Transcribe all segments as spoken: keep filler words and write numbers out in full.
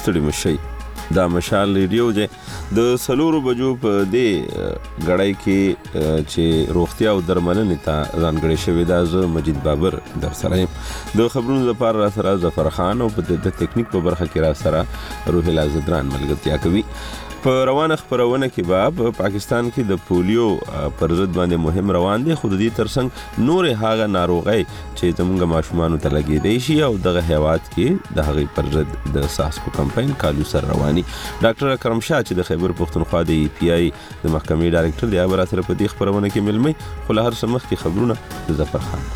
ستړي مشي. دا مشال ریډیو دی د سلورو بجو په دې غړای کې چې روغتیا او درملنې ته ځانګړې شوې ده. زه مجید بابر در سره یم. د خبرونو لپاره را سره ظفر خان او په د تکنیک په برخه کې را سره روح الله زدران ملګرتیا کوي. په روانه خبرونه کې به په پاکستان کې د پولیو پر ضد باندې مهم روان دي، خو د دې ترڅنګ نور هغه ناروغي چې زموږ ماشومان ته لګیدي شي او دغه هیواد کې د هغې پر ضد د ساسکو کمپاین کالو سر رواني. ډاکټر اکرم شاه چې د خیبر پښتونخوا د ای پی آی د محکمې ډایرکټر دی، هغه سره په دې خبرونه کې ملمي. خو له هر څه مخکې خبرونه د ظفر خان.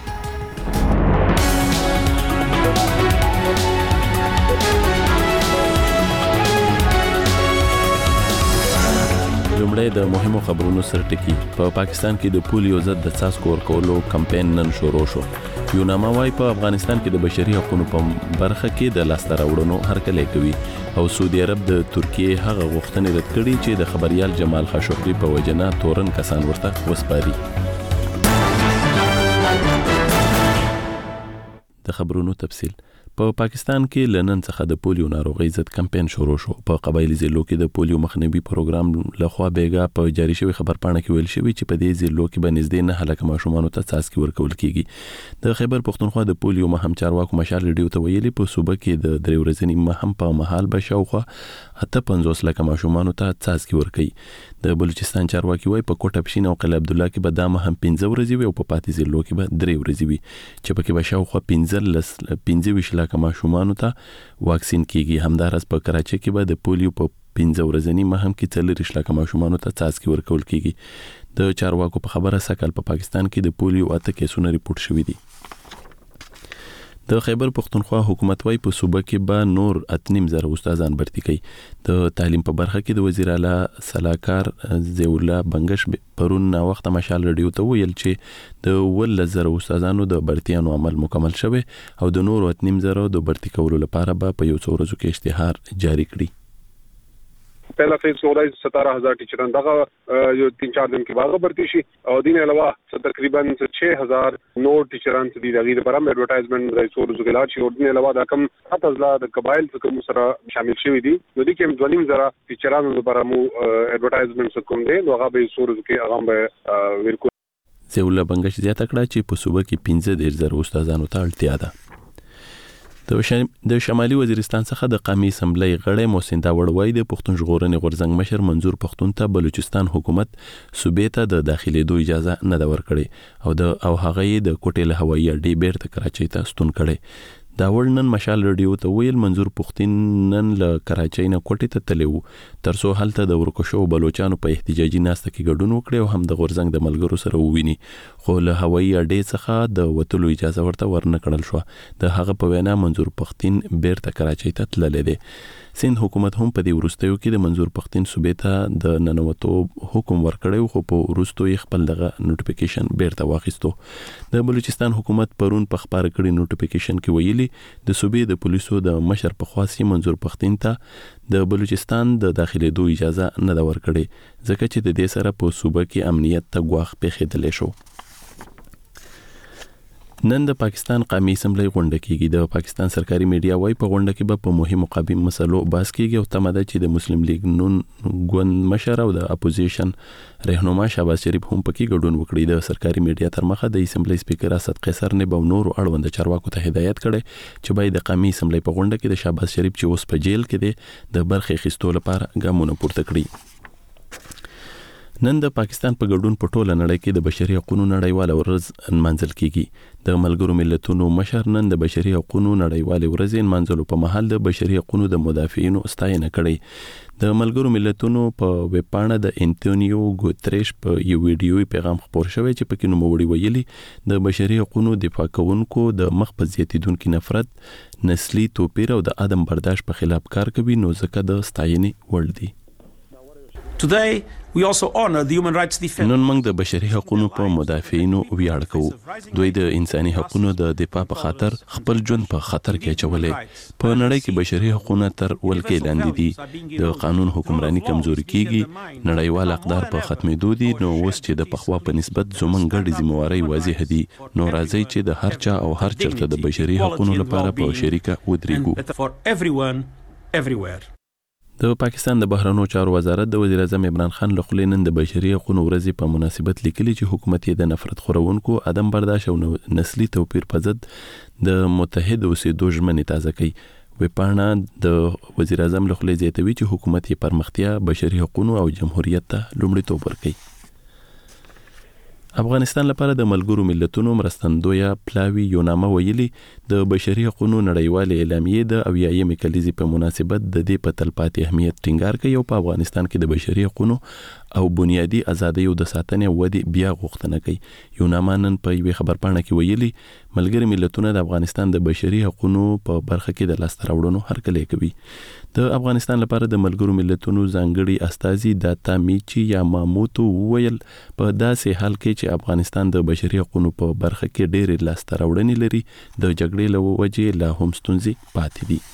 لومړی د مهمو خبرونو سرټکی. په پاکستان کې د پولیو ضد د څاڅکو ورکولو کمپاین نن شروع شو. یوناما وايي په افغانستان کې د بشري حقوقو په برخه کې د لاسته راوړنو هرکلی کوي او سعودي عرب د ترکیې هغه غوښتنې رد کړي چې د خبريال جمال خاشقجي په وجنه تورن کسان ورته وسپاري. د خبرونو تفصیل. په پاکستان کې لنن څخه د پولیو ناروغي ضد کمپاین شروع شو. په قبایلی ضلعو کې د پولیو مخنیوي پروګرام لخوا بیګا په جاری شوی خبرپاڼه کې ویل شوی چې په دې ضلعو کې به نږدې نه هلکه ماشومان ته څاڅکي ورکول کیږي. د خیبر پښتونخوا د پولیو مهم چارواکو مشال ریډیو ته ویلي په صوبه کې د درې ورځې مهم په محل بشاوخه اته پنځوس لکه ماشومان ته څاڅکي ورکوي. د بلوچستان چارواکي وایي په کوټه پښین او قلعه عبدالله کې به دا مهم پنځه ورځې وي او په پاتې ضلعو کې به درې ورځې وي چې پکې به شاوخه پنځه پنځه ویشت لکه ماشومان ته واکسین کیږي. همدارس په کراچۍ کې به د پولیو په پنځه ورځنی مهم کې څلور لکه ماشومان ته څاڅکي ورکول کیږي. د چارواکو په خبره سکل په پاکستان کې د پولیو اته کیسونه ریپورت شوي دي. د خیبر پښتونخوا حکومت وايي په صوبه کې به نور اتنیم زره استادان برتي کوي. د تعلیم په برخه کې د وزیر اعلی صلاحکار ضیاءالله بنگش پرون نا وخت مشال ریډیو ته ویل چې د ول زره استادانو د برتیانو عمل مکمل شوی او د نور اتنیم زره د برتي کولو لپاره به په یو څو ورځو کې اشتهار جاری کړي. पहला फेज हो रहा है सतारह हजार टीचर दगा जो तीन चार दिन के बाद भर्ती शी और दिन अलावा तकरीबन छह हजार नौ टीचरान से दी जागी पर एडवर्टाइजमेंट रईसोर जुगला शी और दिन अलावा कम सात हजार कबाइल से कम सरा शामिल शी दी नदी के ध्वनि जरा टीचरान पर मु एडवर्टाइजमेंट से कम दे नोगा बे सोर के आगाम बिल्कुल ضیاءالله بنگش زیاته کړه چې په صوبه کې پنځه دېرش زره استادانو ته اړتیا ده. د شمالي وزیرستان څخه د قومي اسمبلی غړی محسن داوړ وایي د پښتون ژغورنې غورځنګ مشر منظور پښتون ته بلوچستان حکومت صوبې ته د داخلېدو اجازه نه ده ورکړې او د او هغه یې د کوټې له هوایي اډې بیرته کراچۍ ته ستون کړی. داوړ نن مشال ریډیو ته ویل منظور پښتون نن له کراچۍ نه کوټې ته تللی و ترڅو هلته د ورکشو بلوچانو په احتجاجي ناسته کې ګډون وکړي او هم د غورځنګ د ملګرو سره وویني، خو له هوایي اډې څخه د وتلو اجازه ورته ورنه کړل شوه. د هغه په وینا منظور پښتون بیرته کراچۍ ته تللی دی. سند حکومت هم په دې وروستیو کې د منظور پښتون صوبې ته د ننوتو حکم ورکړی خو په وروستو یې خپل دغه نوټیفیکیشن بیرته واخیستو. د بلوچستان حکومت پرون په خبره کړي نوټیفیکیشن کې ویلي د صوبې د پولیسو د مشر په خواصي منظور پښتون ته د بلوچستان د داخلېدو اجازه نه ده ورکړې ځکه چې د دې سره په صوبه کې امنیت ته ګواښ پیښېدلی شو. نن د پاکستان قومي اسمبلی غونډه کیږي. د پاکستان سرکاري میډیا وايي په غونډه کې به په مهمو قومي مسلو بحث کیږي او تمه ده چې د مسلم لیگ نون ګوند مشر او د اپوزیشن رهنما شهباز شریف هم پکې ګډون وکړي. د سرکاري میډیا تر مخه د اسمبلی سپیکر اسد قیصر نه به نور اړوند چارواکو ته هدایت کړي چې باید د قومي اسمبلی په غونډه کې د شهباز شریف چې اوس په جیل کې دی د برخې اخیستو لپاره ګامونه پورته کړي. نن د پاکستان په ګډون په ټوله نړۍ کې د بشري حقوقو نړیواله ورځ نمانځل کیږي. د ملګرو ملتونو مشر نن د بشري حقوقو نړیواله ورځ نمانځلو په مهال د بشري حقوقو د مدافعینو ستاینه کړې. د ملګرو ملتونو په ویب پاڼه د انټونیو ګوتریش په یو ویډیوي پیغام خپور شوی چې پکې نوموړي ویلي د بشري حقوقو دفاع کوونکو د مخ په زیاتیدونکو نفرت، نسلي توپیر او د عدم برداشت په خلاف کار کوي نو ځکه د ستاینې وړ دي. Today we also honor the human rights defenders. نن موږ د بشري حقوقو په مدافعینو ویاړ کوو. دوی د انساني حقوقو د دفاع په خاطر خپل ژوند په خطر کې اچولې. په نړۍ کې بشري حقوقو تر ولکې لاندې دي. د قانون حکمرانی کمزوري کیږي، نړیوال اقدار په ختمېدو دي. نو اوس چې د پخوا په نسبت زموږ ګډې ذمہواري واضح دي، نو راځي چې د هر چا او هر چرته د بشري حقوقو لپاره په شریکه ودرېږو. everywhere. د پاکستان د بهرنیو چارو وزارت د وزیر اعظم عمران خان له خوا نن د بشري حقوقو ورځې په مناسبت لیکلي چې حکومت یې د نفرت خورونکو عدم برداشت او نسلي توپیر په ضد د متحد اوسېدو ژمنې تازه کوي. وپاڼه د وزیر اعظم له خوا زیاتوي چې حکومت یې پرمختیا، بشري حقوقو او جمهوریت ته لومړیتوب ورکوي. افغانستان لپاره د ملګرو ملتونو مرستندویه پلاوی یونامه ویلي د بشري حقوقو نړیوالې اعلامیې د اویایمې کلیزې په مناسبت د دې په تلپاتې اهمیت ټینګار کوي او په افغانستان کې د بشري حقوقو او بنیادي ازادیو د ساتنې او ودې بیا غوښتنه کوي. یونامه نن په یوې خبرپاڼه کې ویلي ملګري ملتونه د افغانستان د بشري حقوقو په برخه کې د لاسته راوړنو هرکلی کوي. د افغانستان لپاره د ملګرو ملتونو ځانګړي استازي داتا میچی یا ماموتو ویل په داسې حال کې چې افغانستان د بشري حقوقو په برخه کې ډېرې لاسته راوړنې لري، د جګړې له وجې لا هم ستونزې پاتې دي.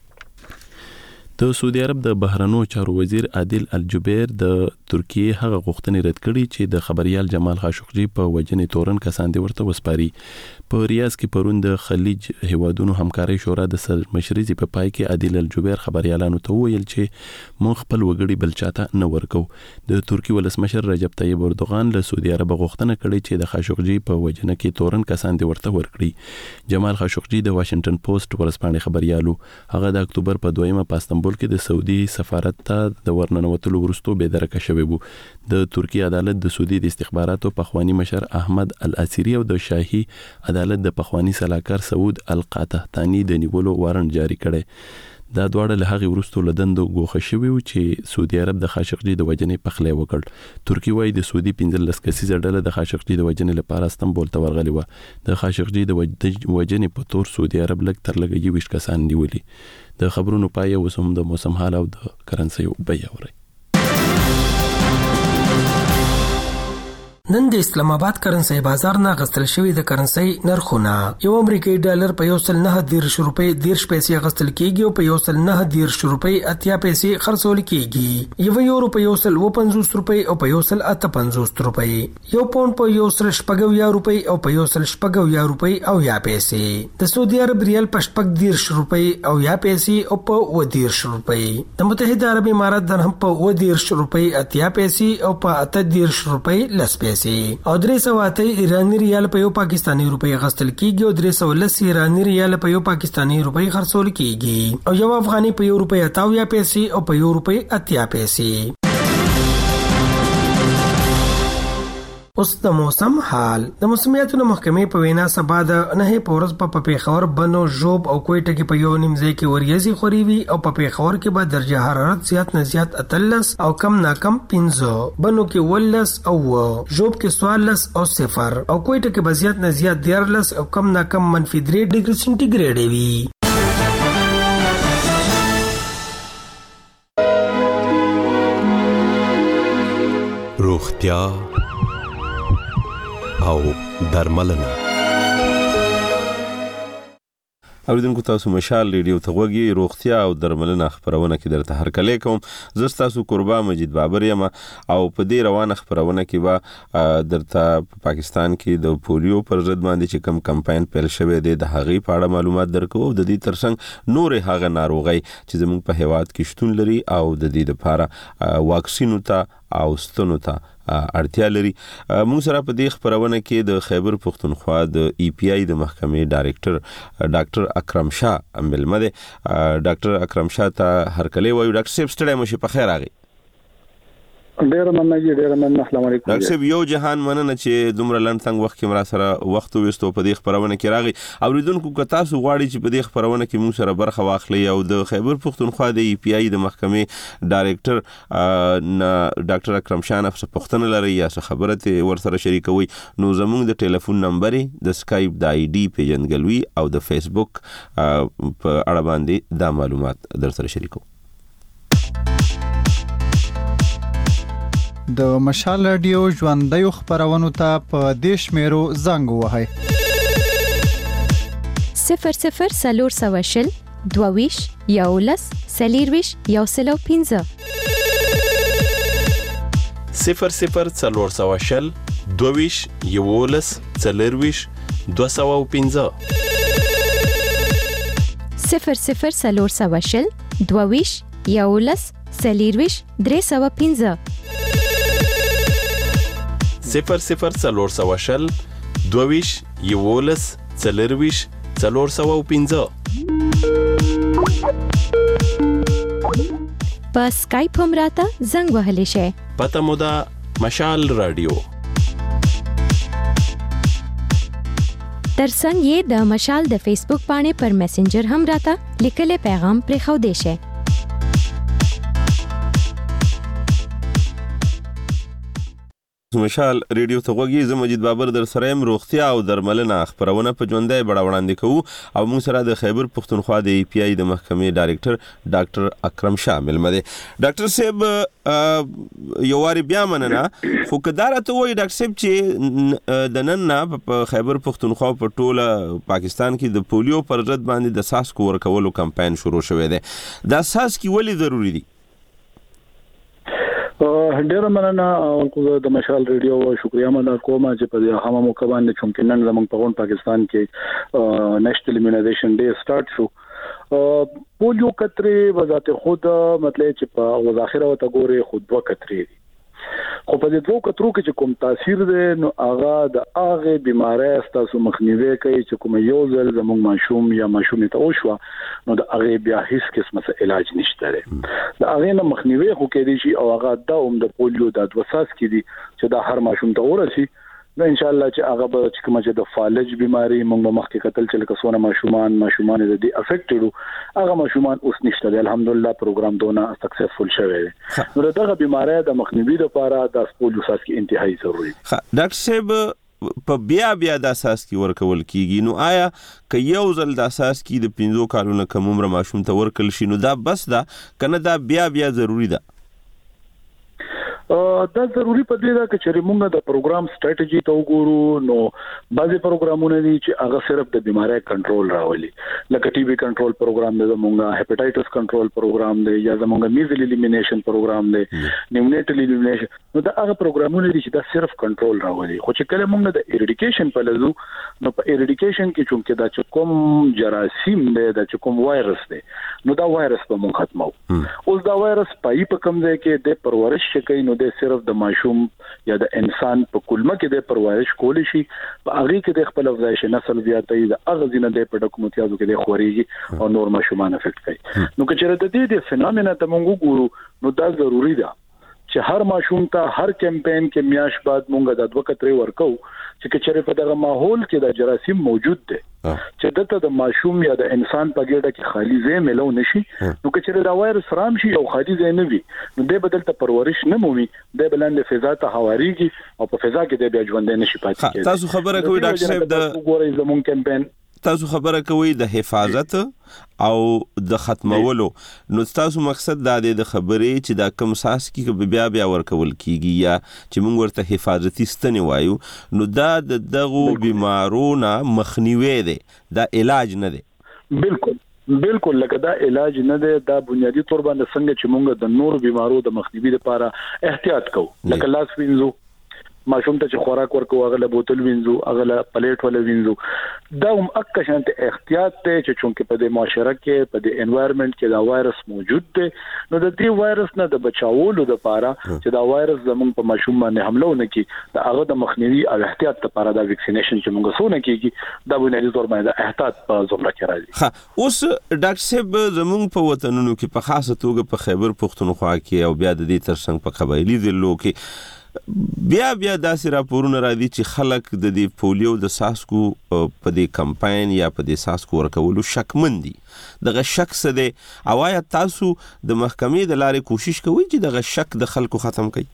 د سعودي عرب د بهرنیو چارو وزیر عادل الجبیر د ترکیې هغه غوښتنې رد کړې چې د خبريال جمال خاشقجي په وجنې تورن کسان دي ورته وسپاري. په ریاض کې پرون د خلیج هیوادونو همکاري شورا د سرمشري په پای کې عادل الجبیر خبريالانو ته ویل چې مونږ خپل وګړي بل چاته نه ورکو. د ترکی ولسمشر رجب طیب اردوغان له سعودي عرب غوښتنه کړې چې د خاشقجي په وجنه کې تورن کسان دي ورته ورکړي. جمال خاشقجي د واشنگټن پوسټ ورسپانې خبريالو هغه د اکتوبر په دویمه په استانبول کې د سعودي سفارت ته د ورننوتلو وروسته به درکه شوی وو. د ترکی عدالت د سعودي د استخباراتو پخوانی مشر احمد الاسيري او د شاهي عدالت د پخوانی سلاکار سعود القحطاني د نیولو وارنټ جاری کړي. دا دواړه له هغه وروسته لدندو غوښه شوی و چې سعودي عرب د خاشقجي د وجنې پخلی وکړ. ترکی وايي د سعودي پنځلس کسیزه ډله د خاشقجي د وجنې لپاره استانبول ته ورغلې و. د خاشقجي د وجنې په تور سعودي عرب لږ تر لږه یویشت کسان نیولي. د خبرونو پای اوس هم د موسم حال او د کرنسي بیه اوري. نن د اسلام آباد کرنسي بازار نه غستل شوی د کرنسي نرخونه یو امریکایي ډالر په یو سل نه دیرش روپۍ دیرش پیسې غستل کیږي او په یو سل نه دیرش روپۍ اتیا پیسې خرڅول کیږي. یو یورو په یو سل و پنځوس روپۍ او په یو سل اته پنځوس روپۍ. یو پاوند په یو سل شپږ یا روپۍ او په یو سل شپږ یا روپۍ او یا پیسې. د سعودي عرب ریال په شپږ دیرش روپۍ او یا پیسې او په و دیرش روپۍ. د متحده عرب امارات درهم په و دیرش روپۍ اتیا پیسې او په اته دیرش روپۍ لس پیسې. او درې سوه اته ایرانی ریال په یو پاکستانی روپۍ غستل کیږي او درې سوه لس ایرانی ریال په یو پاکستانی روپۍ خرڅول کیږي او یو افغاني په یو روپۍ اتاویا پیسې او په یو روپۍ اتیا پیسې. اوس د موسم حال. د موسمیاتو محکمې په وینا سبا د نه پورز په پیښور، بنو، ژوب او کوټه کې په یو نیم ځای کې وریځي خوري وي او په پیښور کې به درجه حرارت زیات نه زیات اتلس او کم نه کم پنځه، بنو کې ولس او و، ژوب کې څوارلس او صفر او کوټه کې به زیات نه زیات دیارلس او کم نه کم منفي درې ډیګري سنټیګریډ وي. روغتیا او درملنه. اوریدونکو تاسو مشال ریډیو ته غوږی روغتیا او درملنه خبرونه کې درته هرکلی کوم. زه تاسو قربا مجید بابر یم او په دې روانه خبرونه کې به درته په پاکستان کې د پولیو پر ضد باندې چې کم کمپاین پیل شوی دی د هغې په اړه معلومات درکو او د دې ترڅنګ نورې هغه ناروغۍ چې زموږ په هیواد کې شتون لري او د دې لپاره واکسینو ته او ستنو ته اړتیا لري. موږ سره په دې خبرونه کې د خیبر پختونخوا د ای پی آی د محکمې ډایریکټر ډاکټر اکرم شاه ملمه دی. ډاکټر اکرم شاه ته هرکلی وایو. ډاکټر صاحب ستړی مو شي، په خیر راغی. ډیر مننه جی، ډیر مننه. السلام علیکم. ډاکټر صاحب یو جهان مننه چې دومره لنډ څنګه وخت کې مرا سره وخت وستو په دې خبرونه کې راغی. اوریدونکو که تاسو غواړئ چې په دې خبرونه کې موږ سره برخه واخلئ او د خیبر پختونخوا د ای پی آی د محکمې ډایریکټر ډاکټر اکرم شاه نه پوښتنه لري یا څه خبره ته ورسره شریکوي، نو زموږ د ټلیفون نمبر، د اسکایپ د آی ډي پیژندګلوي او د فیسبوک په اړه باندې دا معلومات درسره شریکو. د مشال رادیو ژوندۍ خبرونو ته په دیش میرو زنګ وهاي صفر صفر سلور سوه شل دوویش یولس سلیرویش یوسلو پینزه صفر صفر سلور سوه شل دوویش یولس سلیرویش دوسوه پینزه صفر صفر سلور سوه شل دوویش یولس څلېرويشت درې سوه پنځه صفر صفر څلور سوه شل دوویش یولس څلېرويشت څلور سوه پنځه. په سکایپ هم راته زنګ وهلی شئ. پته مو ده مشال رادیو. ترڅنګ یې د مشال د فیسبوک باندې پر میسنجر هم راته لیکلي پیغام پرېښودی شئ. مشال ریډیو ته غوږی زه مجید بابر در سره يم. روغتیا او درملنه خبرونه په ژوندۍ بڼه وړاندې کوو او موږ سره د خیبر پښتونخوا د ای پی آی د محکمې ډایریکټر ډاکټر اکرم شاه ملمه دی. ډاکټر صاحب یو واری بیا مننه خو کدار ته وای ډاکټر صاحب چې د نن نه په خیبر پښتونخوا په ټوله پاکستان کې د پولیو پر ضد باندې د ساسکو ورکولو کمپاین شروع شوی دی. دا ساسکی ولې ضروری دی؟ ډیره مننه او د مشال ریډیو شکریا مننه کوم چې په هغه موقع باندې چې ممکن زموږ په پاکستان کې نېشنل ایمونایزیشن ډے سٹارټ شو. پولیو کترې وذات خود مطلب چې په ظاهره وته ګوري خود دوه کترې دي خو په دې دوه کترو کې چې کوم تاثیر دی نو هغه د هغه بيمارۍ ستاسو مخنیوي کوي چې کوم یو ځل زموږ ماشوم یا ماشومې ته وشو نو د هغه بیا هیڅ قسمه علاج نشته لري. د هغه نه مخنیوي خو کې دي چې او هغه د اوم د پولیو د وساس کې دي چې د هر ماشوم ته ورسي نو ان شاء الله چې هغه به چې کومه چې د فالج بیماری موږ مخکې کتل چې لکه سونه ماشومان ماشومان د دې افیکټډ هغه ماشومان اوس نشته دی الحمدلله پروګرام دونه سکسسفل شوی دی. نو دغه بیماری د مخنیوي لپاره د پولیو ساس کې انتهایی ضروری دی. ډاکټر صاحب په بیا بیا د اساس کې ورکول کیږي نو آیا که یو ځل د اساس کې د پنځو کالونو کم عمر ماشوم ته ورکل شي نو دا بس دا کنه دا بیا بیا ضروری ده؟ دا ضروری په دې ده چې موږ د پروګرام سټریټجی ته وګورو نو بعضي پروګرامونه دي چې هغه صرف د بیماری کنټرول راولي لکه ټي بي کنټرول پروګرام دی زموږ هپاټایټس کنټرول پروګرام دی یا زموږ میزل الیمینیشن پروګرام دی نیونیټل الیمینیشن نو دا هغه پروګرامونه دي چې دا صرف کنټرول راولي. خو چې کله موږ د ایریډیکیشن په لزو نو په ایریډیکیشن کې چې دا چې کوم جراثیم دی دا چې کوم وایرس دی نو دا وایرس په موږ ختمو. اوس دا وایرس پای په کوم ځای کې د پرورش کوي نو د صرف د ماشوم یا د انسان په کولمه کې د پرورش کولی شي په هغه کې د خپل افزایش نسل زیاتې د اغزینه د پډکومتیازو کې د خوريږي او نور ماشومان افیکټ کوي. نو که چېرې د دې د فینومینا ته موږ ګورو نو دا ضروری ده چې هر ماشوم ته هر کمپاین کې میاش بعد موږ د دوه کترې ورکو چې کچره په دغه ماحول کې د جراثیم موجود دي چې دته د ماشوم یا د انسان په ګډه کې خالي ځای ملو نشي نو کچره دا وایرس رام شي او خالي ځای نه وي نو د بدل ته پرورش نه مومي د بلند فضا ته هواريږي او په فضا کې د بیا ژوند نه شي پاتې کېږي. تاسو خبره کوي ډاکټر صاحب د ګورې زمون کمپاین تاسو خبره کوي د حفاظت او د ختمولو نو تاسو مقصد دا دی د خبرې چې دا کم ساس کې بیا بیا ورکول کیږي یا چې موږ ورته حفاظتي ستنې وایو نو دا د دغه بیمارونو مخنیوي دی دا علاج نه دی؟ بالکل بالکل لکه دا علاج نه دی دا بنیادی تور باندې څنګه چې موږ د نور بیمارو د مخنیوي لپاره احتیاط کوو لکه لاس وینځو ماشوم ته چې خوراک ورکو هغه له بوتل وینځو هغه له پلیټ ولا وینځو دا هم اکه شانت احتیاط ته چې چونکه په دې معاشره کې په دې انوایرنمنت کې دا وایرس موجود دی نو د دې وایرس نه د بچاولو لپاره چې دا وایرس زموږ په ماشوم باندې حمله ونه کړي دا هغه د مخنیوي او احتیاط لپاره دا ویکسینیشن چې موږ سونه کیږي دا بنیادی تور باندې احتیاط په زمره کې راځي. ها اوس ډاکټر صاحب زموږ په وطنونو کې په خاصه توګه په خیبر پښتونخوا کې او بیا د دې ترڅنګ په قبایلی ضلعو کې بیا بیا داسې راپورونه راځي چې خلک د دې پولیو د ساسکو په دې کمپاین یا په دې ساسکو ورکولو شکمن دي. دغه شک څه دی او آیا تاسو د محکمې د لارې کوشش کوئ چې دغه شک د خلکو ختم کړئ؟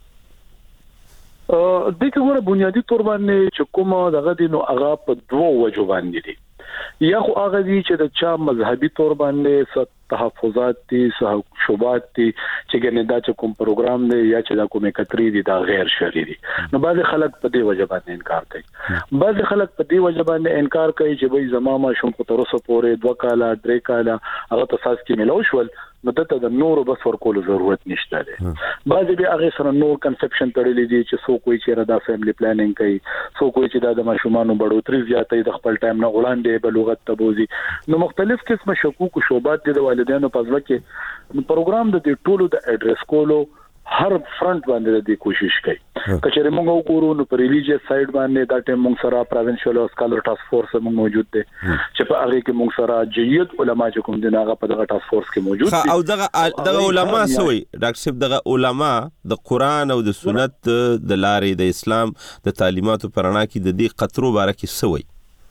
دغه ګوره بنیادی تور باندې چې کومه دغه دي نو هغه په دوه وجو باندې دي یا خو هغه دي چې د چا مذهبي تور باندې تحفظات دي شوبات دي چې ګنې دا چې کوم پروګرام دی یا چې دا کومه کتري دي دا غیر شرعي دي نو بعض خلک په دې وجه باندې انکار کوي بعض خلک په دې وجه باندې انکار کوي چې وای زما ما شوم په تر اوسه پورې دوه کاله درې کاله هغه تاسو کې ملو شول نو دته د نورو بس ورکول ضرورت نشته دی. بعضې بیا هغې سره نور کنسپشن تړلی دي چې څوک وایي چې دا فیملی پلانینګ کوي، څوک وایي چې دا د ماشومانو بړوتري زیاتوي، د خپل ټایم نه وړاندې بلوغت ته بوځي. نو مختلف قسمه شکوک او شوبات دي د والدینو په زړه کې. پروګرام د دې ټولو د اډریس کولو هر فرنٹ باندې د کوشش کوي. کچېره موږ وګورو نو په ریلیجیس سایډ باندې دا ټیم موږ سره پروینشل او سکالر ټاسک فورس موږ موجود دي چې په هغه کې موږ سره جید علما چې کوم دي هغه په دغه ټاسک فورس کې موجود دي. او دغه دغه علما سوي ډاکټر صاحب، دغه علما د قران او د سنت د لارې د اسلام د تعلیماتو پرانا کې د دې قطرو باره کې سوي.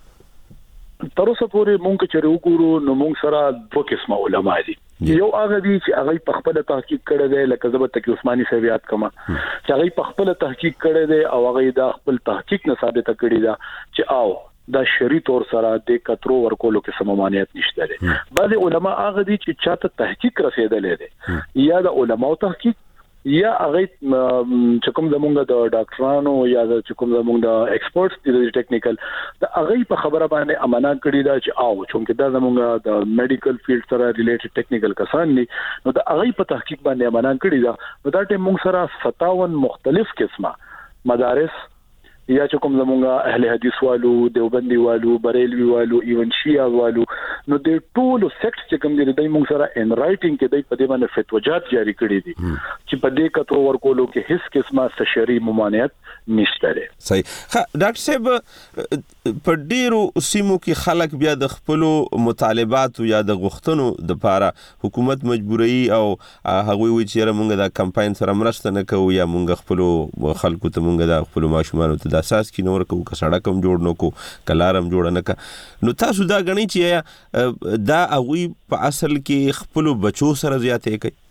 تر اوسه پورې موږ چې وګورو نو موږ سره دوه قسمه علما دي. یو هغه دي چې هغه په خپل تحقیق کړی دی، لکه زبر تکي عثماني صاحب یاد کما چې هغه په خپل تحقیق کړی دی او هغه د خپل تحقیق نه ثابت کړی دا چې او دا شری تور سره د کترو ورکولو کې سممانیت نشته دی. بعضي علما هغه دي چې چاته تحقیق رسیدلې دي، یا د علماو تحقیق یا هغه چې کوم زمونږ د ډاکټرانو یا چې کوم زمونږ د ایکسپرټس دي ټیکنیکل د هغه په خبره باندې امانه کړی دا چې او چې دا زمونږ د میډیکل فیلډ سره ریلیټډ ټیکنیکل کسان دي، نو د هغه په تحقیق باندې امانه کړی دا. نو دا ټیم موږ سره ستاون مختلف قسمه مدارس یا چې کوم زمونږ اهل حدیث والو، دیوبندي والو، بریلوي والو، ایون شیعه والو، نو د ټولو سیکټ چې کوم دي د موږ سره ان رائټینګ کې د په دې باندې فتواجات جاری کړي دي چې په دې کترو ورکولو کې هیڅ قسمه شرعي ممانعت نشته لري. صحیح. ډاکټر صاحب، په ډیرو سیمو کې خلک بیا د خپل مطالبات یا د غوښتنو د لپاره حکومت مجبوري او هغه وی چې موږ د کمپاین سره مرسته نه کوو یا موږ خپل خلکو ته موږ د خپل ماشومانو ته اساس کې نور کو کسړه کم جوړ نو کو کلارم جوړ نه کا. نو تاسو دا غنی چې دا اوی په اصل کې خپل بچو سره زیاتې کوي؟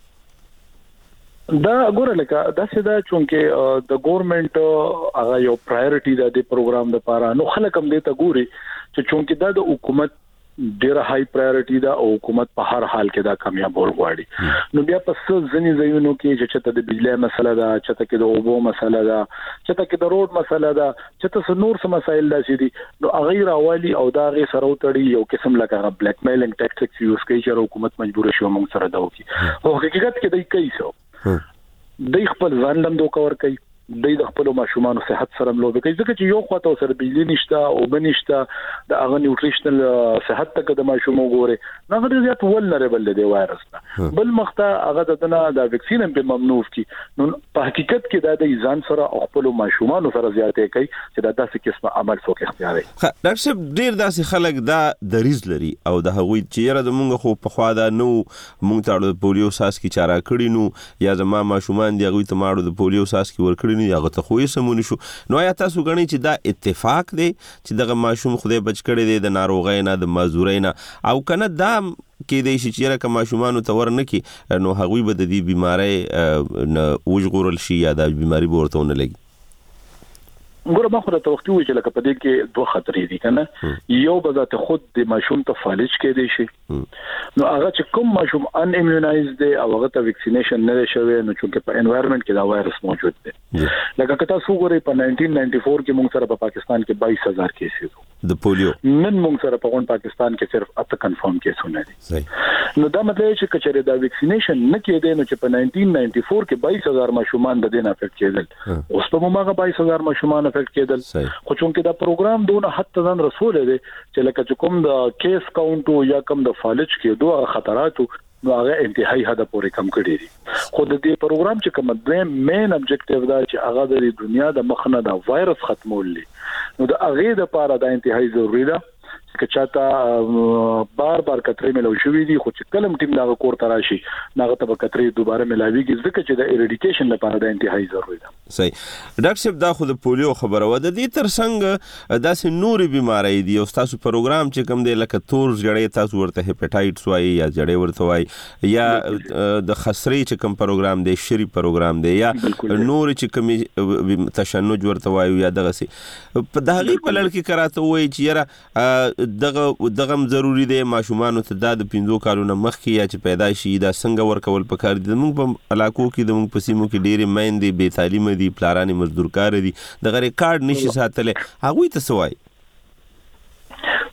دا ګوره لکه دا څه دا چې د ګورنمنت هغه یو پرایورټي ده د پروګرام لپاره، نو خلک هم دې ته ګوري چې چونکه دا د حکومت ډیره هاي پرایورټي ده او حکومت په هر حال کې دا کامیابول غواړي. نو بیا په څه ځنی ځایونو کې چې چته د بجلی مسله ده، چته کې د اوبو مسله ده، چته کې د روډ مسله ده، چته څه نور څه مسایل دي، نو هغه راوالي او دا غي سره وتړي یو قسم لکه بلیک میلینګ ټیکټکس یوز کوي چې حکومت مجبور شي موږ سره دا وکړي. او حقیقت کې دای کوي څو دای خپل ځان لم دوه کور کوي، د د خپل ماشومان صحت سره ملوبه کوي، ځکه چې یو خواته سره بجلی نشته او بنشته د هغه نیوټریشنل صحت ته د ماشوم وګوره نه غوډه زیات ولنربل دی وایرس نه بل مخته هغه دنه د ویکسین په ممنوع کی. نو په حقیقت کې دا د ځان سره او خپل ماشومان سره زیاتې کوي چې دا داسې قسمه عمل څوک اختیاري. ډاکټر صاحب، ډیر داسې خلک دا دریز لري او د هغوی چې یره د مونږ خو په خوا دا نو مونږ ته د پولیو ساس کی چاره کړی نو یا زما ماشومان دی هغوی ته ماړو د پولیو ساس کی ور کړی نو هغه ته خو یې سمون شو. نو یا تاسو غنی چې دا اتفاق دی چې دغه ماشوم خدای بچ کړی دی د ناروغۍ نه د مازورۍ نه، او کنه دا کې د شي چې راکه ماشومان ته ورنه کی نو هغوی به د دې بیماری نه وژغورل شي یا د بیماری ورته نه لګي؟ ګوره ما خو ته وختي وی چې لکه په دې کې دوه خطرې دي کنه. یو به ذات خود د ماشوم ته فالج کې دی شي، نو هغه چې کوم ماشوم ان ایمونایز دی او هغه ته ویکسینیشن نه شوی، نو چې په انوایرنمنت کې دا وایرس موجود دی. لکه کته سو ګوري په نائنټین نائنټي فور کې موږ سره په پاکستان کې بائیس ہزار کیسز د پولیو، نن موږ سره په پاکستان کې صرف اته کنفرم کیسونه دي. نو دا مطلب چې کچره دا ویکسینیشن نه کېده، نو چې په نائنټین نائنټي فور کې بائیس ہزار ماشومان د دې نه افیکټ کېدل، اوس په موږ بائیس ہزار ماشومان کېدل. خو چونکه دا پروګرام دونه حد ته ځان رسول دی چې لکه کوم د کیس کاونټ یا کوم د فالج کې دوه خطرات نو هغه انتهایی حد پورې کم کړی دي. خو د دې پروګرام چې کوم د مین ابجیکټیو دا چې هغه د دنیا د مخنه د وایرس ختمول دي، نو د هغه د لپاره د انتهایی ضروری ده چې چاته بار بار کترې ملو شوې دي، خو چې کلم ټیم دا کور تراشي ناغه ته کترې دوباره ملاويږي، ځکه چې د ایریډیکیشن لپاره د انتهایی ضروری ده. صحیح. ډاکټر صاحب، دا خو د پولیو خبره و، د دې ترڅنګ داسې نورې بیماری دي او تاسو پروګرام چې کوم دی لکه تور جړې تاسو ورته هپټایټس وایي یا جړې ورته وایي یا د خسرې چې کوم پروګرام دی شری پروګرام دی یا نور چې کوم تشنج ورته وایي یا دغه سي په دغه په لړ کې کراته وایي چې یاره دغه دغه ضروری دی ماشومان ته د پنځو کالونو مخکې یا چې پیدا شي دا څنګه ورکول پکار دي. موږ په علاقو کې د موږ په سیمو کې ډېرې میندې بې تعلیمه دي، پلارانې مزدور کار دي، دغه ریکارډ نشي ساتلی، هغوی ته څه وایي؟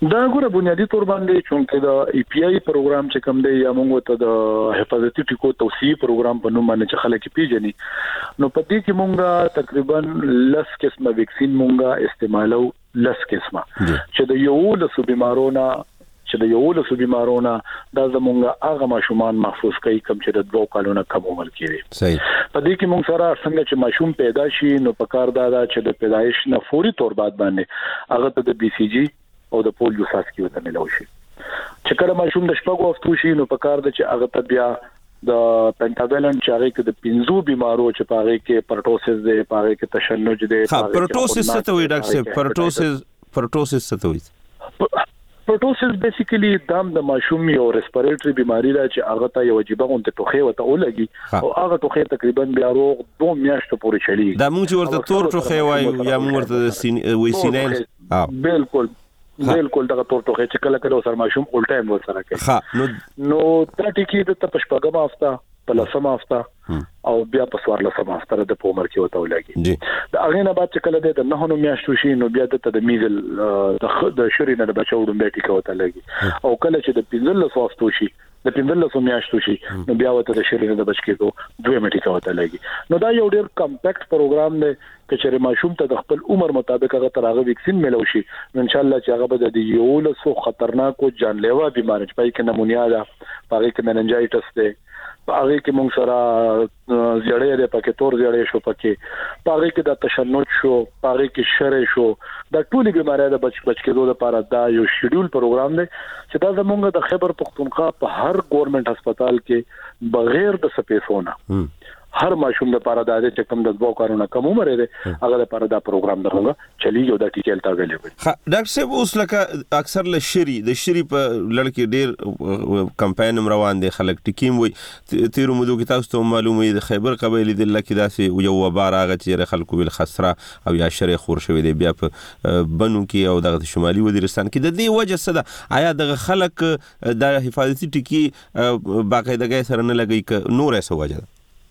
دا ګوره بنیادی تور باندې چونکه د ای پی آی پروګرام چې کوم دی یا موږ ته د حفاظتي ټکو توسيع پروګرام په نوم باندې چې خلک پیژني نو په دې کې موږ تقریبا لس قسمه ویکسین موږ استعمالو لس قسمه چې د یو لسو بیمارونو چې د یو لسو بیمارونو د زمونږ هغه ماشومان محفوظ کوي کوم چې د دوه کالونو کم عمر کې دي صحیح په دې کې موږ سره څنګه چې ماشوم پیدا شي نو په کار دا چې د پیدایش نه فوري تور بعد باندې هغه ته د بي سي جي او د پولیو ساسکی وته ملو شي چې کله ماشوم د شپږو هفتو شي نو په کار د چې هغه ته بیا د پنټاویلنت چې هغه کې د پنځو بیمارو چې پاره کې پرټوسس دی پاره کې تشنج دی ها پرټوسس څه ته وایي ډاکټر صاحب پرټوسس پرټوسس څه ته وایي پرټوسس بیسیکلی دام د ماشوم یو ریسپیریټری بیماری ده چې هغه ته یو عجیبه غونډه ټوخه وته ولګي او هغه ټوخه تقریبا بیا روغ دوه میاشتو پورې چلی دا موږ ورته تور ټوخه وایو یا موږ ورته وی سینین بالکل بالکل دا تور ټوخه چې کله کله سر ماشوم الټا هم ور سره کوي ها نو نو دا ټکی د پښپګم افتا په لسمه افتا او بیا په سوار لسمه افتا د پومر کې وته ولګي دا هغه نه بعد چې کله د نه نو میاشتو شي نو بیا د میزل د شری نه د بچو د بیٹی کې وته لګي او کله چې د پنځل لسو افتا شي د پنځل لسو میاشتو شي نو بیا وته د شری نه د بچ کې دوه میټی کې وته لګي نو دا یو ډیر کمپیکټ پروګرام دی چې چېرې ماشوم ته د خپل عمر مطابق هغه ترغه ویکسین ملو شي ان شاء الله چې هغه به د یو لسو خطرناک او جانلیوا بیماری چې پای کې نمونیا ده پای کې مننجایټس ده پاره کې موږ سره زیړې لري پکې تور زیړې شو پکې پاره کې د تشنج شو پاره کې شرې شو د ټولې بیماری د بچ بچ کېدو لپاره دا یو شیډول پروګرام دی چې دا زموږ د خیبر پختونخوا په هر ګورنمنت هسپتال کې بغیر د سپیسونه هر ماشوم لپاره د دې چې کوم د دوه کارونه کم عمر لري هغه لپاره دا پروګرام درغه چلی یو د ټیکل تا ویلې ها ډاکټر صاحب اوس لکه اکثر له شری د شری په لړ کې ډیر کمپاین روان دي خلک ټیکیم وي تیرو مودو کې تاسو ته معلومه د خیبر قبایلی د لکه داسې یو وبا راغی چې خلکو ویل خسره او یا شری خور شوی دی بیا په بنو کې او د شمالي وزیرستان کې د دې وجه څه ده آیا د خلک د حفاظتي ټکی باقاعدګۍ سره نه لګي ک نور څه وجه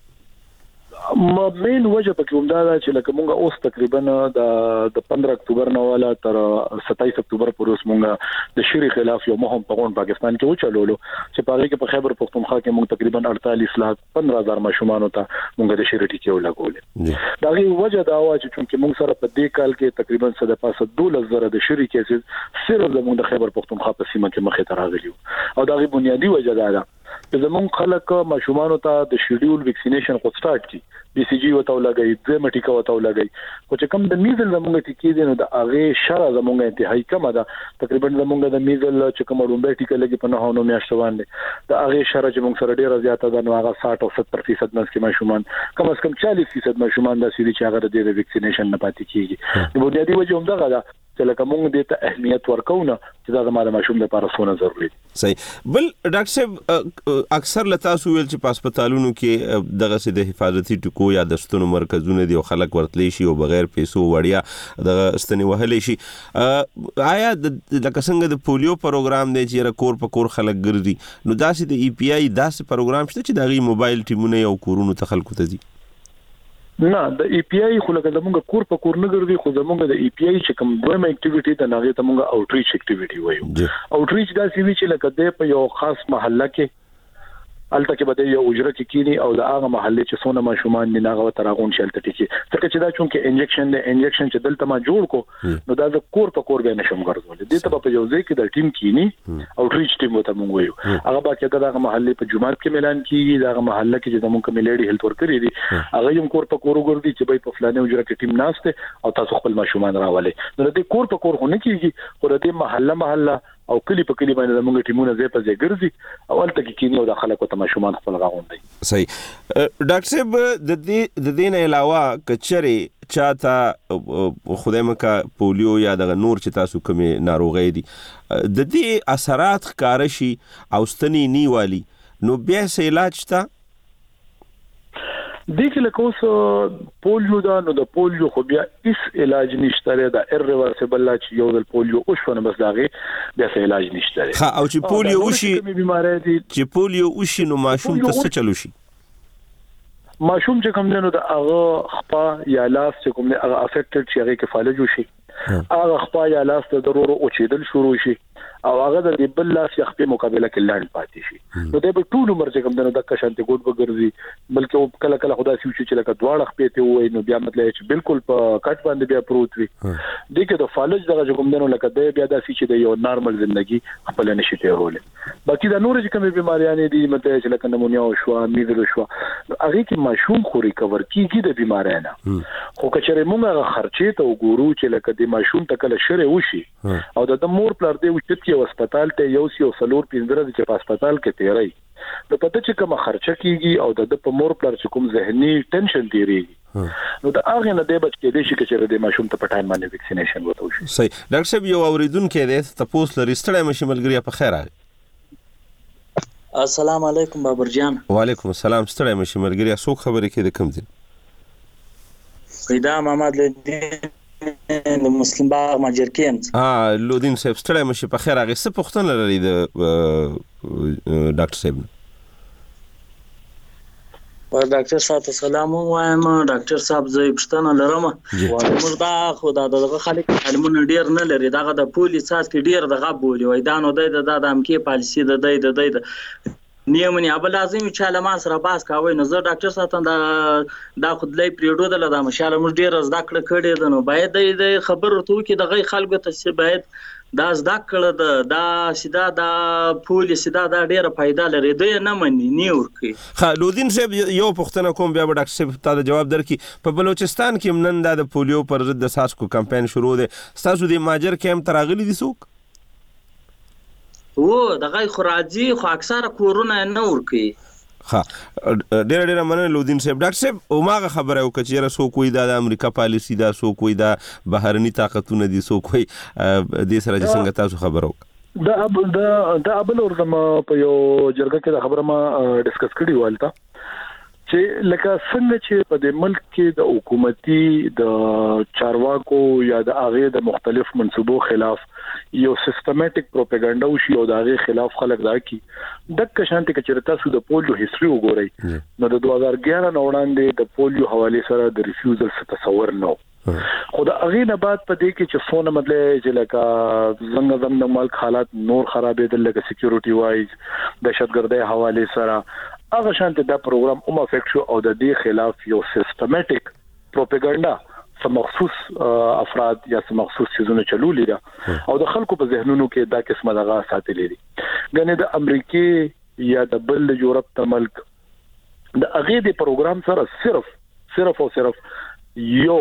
ما مین وجه پکې همدا ده چې لکه مونږ اوس تقریبا د د پندرہ اکتوبر نه والا تر ستائیس اکتوبر پورې اوس مونږ د شری خلاف یو مهم پیغام پاکستان کې وچلولو چې پاره کې په خیبر پختونخوا کې مونږ تقریبا اړتالیس لک پندرہ هزار ماشومان ته مونږ د شری ټیکې ولګولې دا غي وجه دا و چې چونکه مونږ سره په دې کال کې تقریبا صد پاسه دولس زره د شری کیسز صرف زموږ د خیبر پختونخوا په سیمه کې مخې ته راغلي او دا غي بنیادی وجه دا ده چې زموږ خلک ماشومان ته د شیډول ویکسینیشن کو سٹارټ کی بي سي جي وته ولګي د مټیکا وته ولګي خو چې کوم د میزل زموږ ټیکې دي نو د هغه شره زموږ انتهایی کم ده تقریبا زموږ د میزل چې کوم ډومبه ټیکه لګي په نه نو میاشتو باندې د هغه شره چې موږ سره ډیره زیاته ده نو هغه ساٹھ او ستر فیصد مس کې ماشومان کم از کم چالیس فیصد ماشومان د سړي چې هغه د ویکسینیشن نه پاتې کیږي نو بنیادی وجه هم ده چې لکه موږ دې ته اهمیت ورکوونه چې دا زموږ ماشوم لپاره څونه ضروري دي صحیح بل ډاکټر صاحب اکثر لتا سو ویل چې په هسپتالونو کې دغه سي د حفاظتي ټکو یا د ستونو مرکزونه دي او خلک ورتلی شي او بغیر پیسو وړیا د ستنې وهلې شي آیا د لکه څنګه د پولیو پروګرام دی چې کور په کور خلک ګرځي نو داسې د ای پی آی داسې پروګرام شته چې دغه موبایل ټیمونه یو کورونو ته خلکو ته دي نه د ای پی آی خو لکه زموږ کور په کور نه ګرځي خو زموږ د ای پی آی چې کوم دویمه اکټیویټي د ناغه ته موږ اوټریچ اکټیویټي وایو اوټریچ دا سی وی چې لکه د په یو خاص محله کې الته کې بده یو اجره کې کینی او د هغه محله چې سونه ماشومان نه ناغه تراغون شلته ټکی ځکه چې دا چونکه انجکشن د انجکشن چې دلته ما جوړ کو نو دا د کور په کور به نشم ګرځول دي ته په یو ځای کې د ټیم کینی اوټریچ ټیم وته موږ وایو هغه با کې دا محله په جمعات کې اعلان کیږي دا محله کې چې موږ کمیلېډي هیلث ورکر دي هغه هم کور په کور ګرځي چې به په فلانه اجره کې ټیم ناشته او تاسو خپل ماشومان راولي نو د کور په کور هونه کیږي خو د محله محله او کلی په کلی باندې موږ ټیمونه زې په زې ګرځي او الته کې کینی او د خلکو ته ماشومان خپل غاوندي صحیح ډاکټر صاحب د دې د دې نه علاوه کچري چاته خدای مکه پولیو یا د نور چې تاسو کومه ناروغي دي د دې اثرات ښکار شي او ستنی نیوالي نو بیا سه علاج تا دغه لکوس پولیو دا نو د پولیو خو بیا هیڅ علاج نشته دا ایرریورسیبل چې یو د پولیو او شونه بس داغه بیا څه علاج نشته ها او چې پولیو وشي چې پولیو وشي نو ماشوم ته څه چلو شي ماشوم چې کوم دنو د هغه خپا یا لاس چې کوم هغه افیکټډ چې هغه کې فالج وشي هغه خپل یا لاس ته ضروري او چیدل شروع شي او هغه د بل لاس یخ په مقابله کې لاند پاتې شي نو د ټول عمر چې کوم د کشانتي ګډ وګرځي بلکې کله کله خدا سي چې لکه دواړه خپې ته وای نو بیا مطلب چې بالکل په کټ باندې بیا پروت وي د کې د فالج دغه کوم دنو لکه د بیا د سي چې د یو نارمل ژوندۍ خپل نشي تیرولې باقي د نور چې کوم بیماریاں دي مطلب چې لکه نمونیا او شوا میزل شوا هغه کې ماشوم خو ریکور کیږي د بیماریاں نه خو کچره مونږه خرچې ته وګورو چې لکه د ماشوم تکل شره وشي او د مور پلار دی چې یو هسپتال ته یو سی او سلور پنځره چې په هسپتال کې تیرای نو پته چې کوم خرچه کیږي او د په مور پلار چې کوم ذهني ټینشن دیریږي نو د هغه نه دی بچ کې دي چې د ماشوم ته په ټایم باندې ویکسینیشن وته شي صحیح ډاکټر صاحب یو اوریدونکو دی تاسو لري ستړی مشي ملګری په خیر راغی السلام علیکم بابر جان وعلیکم السلام ستړی مشي ملګری څوک خبرې کې د کوم دي پیدا محمد لدین د مسلم باغ ماجرکیم ها لودین صاحب ستړی مشي په خیر راغی څه پوښتنه لري د ډاکټر صاحب په ډاکټر صاحب سلام وایم ډاکټر صاحب زه پښتنه لرم موږ دا خدای دغه خلک علمونه ډیر نه لري دغه د پولیس ساس کې ډیر دغه بولی وای دا نو د د امکې پالیسي د د د نیمنی ابل لازم چې علما سره باس کاوي نو زه ډاکټر ساتم دا دا خدای پریډو د لدا مشاله موږ ډیر زده کړه کړې ده نو باید د خبر ورته کې دغه خلکو ته باید دا زده کړه ده دا سیدا دا پولیس دا دا ډیره فائدہ لري دوی نه مني نیور کې خالودین صاحب یو پښتنه کوم بیا ډاکټر صاحب ته جواب درکې په بلوچستان کې نن دا د پولیو پر ضد د ساسکو کمپاین شروع دی تاسو د ماجر کیمپ تراغلي دي څوک و دغه خراجي خو اکثره کورونه نه ورکي ها ډېر ډېر مننه لودین صاحب ډاکټر صاحب او ماغه خبره او کچېره سو کوئی دا د امریکا پالیسی دا سو کوئی دا بهرني طاقتونه دي سو کوئی د سره څنګه تاسو خبرو دا دا دا ابل ورته په یو جرګه کې دا خبره ما ډیسکس کړی والته چې لکه څنګه چې په د ملک کې د حکومتي د چارواکو یا د هغه د مختلف منصوبو خلاف یو سیستماتیک پروپاګاندا او شی او د هغه خلاف خلک دا کی د کشانته کې چرته سو د پولیو هیستوري وګورئ نو د دوه هزار اګیاره نه وړاندې د پولیو حواله سره د ریفیوزل څخه تصور نه خو د هغه نه بعد په دې کې چې څونه مطلب چې لکه څنګه زموږ د ملک حالات نور خرابېدل لکه سکیورټي وایز دهشتګردۍ حواله سره هغه شانته دا پروګرام اوم افیکټ شو او د دې خلاف یو سیستماتیک پروپاګاندا سم مخصوص افراد یا سم مخصوص چیزونه چلولې ده او د خلکو په ذهنونو کې دا قسمه دغه ساتلې دي غنه د امریکای یا د بل یورپ ته ملک د هغه د پروګرام سره صرف صرف او صرف یو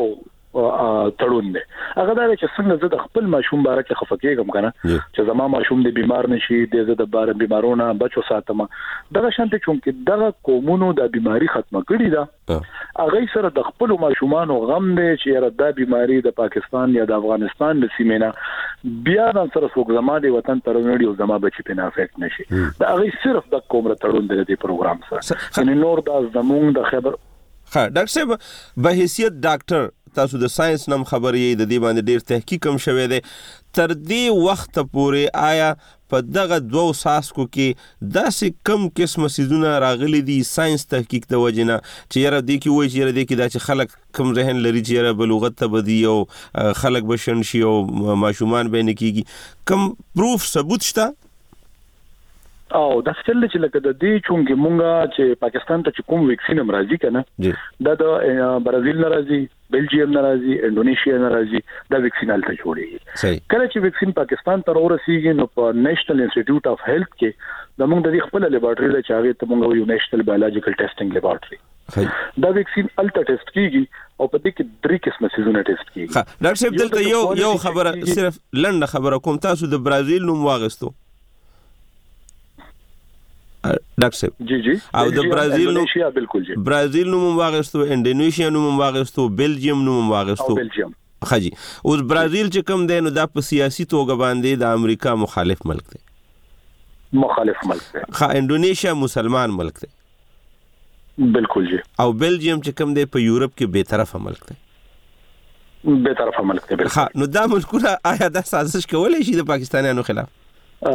تړون دی هغه دا چې څنګه زه د خپل ماشوم باره کې خفقېږم کنه چې زما ماشوم د بیمار نشي د زه د بار بیمارونو بچو ساتم دغه شانته چې دغه قومونو د بیماری ختمه کړي دا هغه سره د خپل ماشومان غم دی چې دا بیماری د پاکستان یا د افغانستان د سیمه نه بیا د سره څوک زما د وطن ترونړي او زما بچی په افیکټ نشي دا هغه صرف د کوم تړون دی د پروګرام سره ان نور د زموږ د خبر ها ډاکټر صاحب به حیثیت ډاکټر تاسو د ساينس نم خبرې د دې باندې ډېر تحقیق هم شوی دی تر دې وخت پورې آیا په دغه دوه ساسکو کې داسې کم قسمه سيزونه راغلي دي ساينس تحقیق د وجنه چې یاره دې کې وایي چې یاره دې کې دا چې خلک کم ذهن لري چې یاره بلوغت ته بدی او خلک بشن شي او ماشومان به نه کیږي کم پروف ثبوت شته او دا څه چې لکه د دې چونګې مونږه چې پاکستان ته کوم ویکسین هم راځي کنه دا د برازیل نه راځي بلجیم نه راځي انډونیشیا نه راځي دا ویکسین الته جوړیږي کله چې ویکسین پاکستان ته ورسیږي نو په نېشنل انسټیټیوټ اف هیلث کې د موږ د خپل لیبارټري د چاغې ته موږ یو نېشنل بایولوژیکل ټیسټینګ لیبارټري دا ویکسین الته ټیسټ کیږي او په دې کې درې قسمه سيزونه ټیسټ کیږي ها ډاکټر صاحب دلته یو یو خبره صرف لنډه خبره کوم تاسو د برازیل نوم واغستو ډاکټر صاحب جی جی او د برازیل نو بالکل جی برازیل نو واغستو انډونیشیا نو واغستو بلجیم نو واغستو بلجیم خاجي اوس برازیل چې کوم دی نو د سیاسي توګه باندې د امریکا مخالف ملک دی مخالف ملک دی خا انډونیشیا مسلمان ملک دی بالکل جی او بلجیم چې کوم دی په یورپ کې به طرفه ملک دی به طرفه ملک دی خا نو دا ملکونه آیا د سازش کولای شي د پاکستانیانو خلاف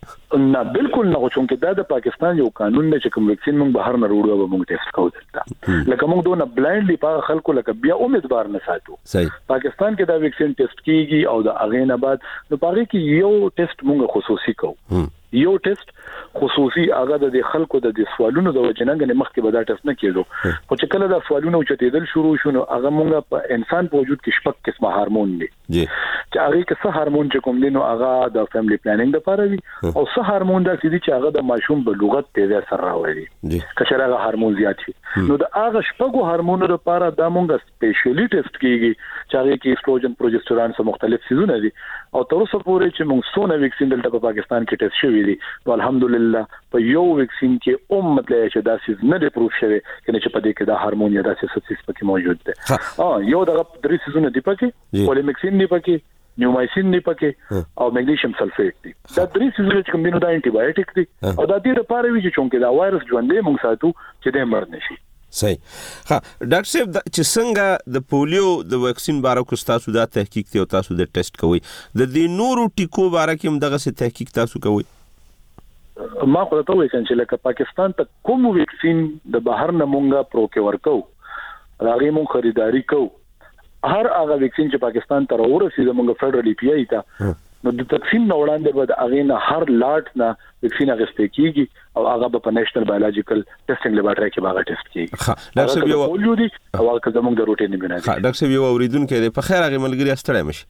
نه بالکل نه، چونکه دا د پاکستان یو قانون دی چې کوم ویکسین موږ بهر نه وروړو به موږ ټیسټ کوو دلته، لکه موږ دونه بلایندلی په خلکو لکه بیا امیدوار نه ساتو. صحیح. پاکستان کې دا ویکسین ټیسټ کیږي او د اغه نه بعد نو پاره کې یو ټیسټ موږ خصوصي کوو، یو ټیسټ خصوصي هغه د خلکو د سوالونو د وجننګ مخکې به دا ټیسټ نه کېدو، خو چې کله دا سوالونه چتېدل شروع شونه هغه موږ په انسان په وجود کې شپږ قسمه هورمون دي جی چې هغه کې څه هورمون چې کوم دي نو هغه د فیملی پلانینګ لپاره وي او څه هورمون دا چې چې هغه د ماشوم په لغت تیزه سره راوړي جی کچره هغه هورمون زیات شي نو د هغه شپږو هورمونونو لپاره دا موږ سپیشلی ټیسټ کیږي چې هغه کې ایستروجن پروجسترون سره مختلف سيزونه دي او تر اوسه پورې چې موږ سونه ویکسین دلته په پاکستان کې ټیسټ شوی دي نو الحمدلله په یو ویکسین کې اوم مطلب چې دا سیز نه دی پروف شوی کنه چې په دې کې دا هورمون یا دا سیز پکې موجود دي اه یو دغه درې سيزونه دي پکې پولیمیکسین دی پکې نیومایسین دی پکې او مګنیشیم سلفیټ دی دا درې سيزونه چې کوم دي نو دا انټي بایوټیک دي او دا دې لپاره وی چې چونکه دا وایرس ژوندې موږ ساتو چې دې مرض نشي. صحیح. ها ډاکټر صاحب چې څنګه د پولیو د ویکسین باره کې تاسو دا تحقیق ته او تاسو د ټیسټ کوي د دې نورو ټیکو باره کې هم دغه څه تحقیق تاسو کوي؟ ما خو ته وایم چې لکه پاکستان ته کوم ویکسین د بهر نه مونږه پروکې ورکو راغی مونږ خریداري کو هر هغه ویکسین چې پاکستان ته ورسېد مونږ فدرال ای پی آی ته نو د تقسیم نه وړاندې بعد هغه نه هر لاټ نه ویکسین اغستې کیږي او هغه په نېشنل بایولوژیکل ټیسټینګ لیبارټری کې باغ ټیسټ کیږي. ها ډاکټر صاحب یو پولیو دي او هغه زموږ د روټین نه بنای. ها ډاکټر صاحب یو اوریدونکو دی په خیر هغه ملګری ستړی مشي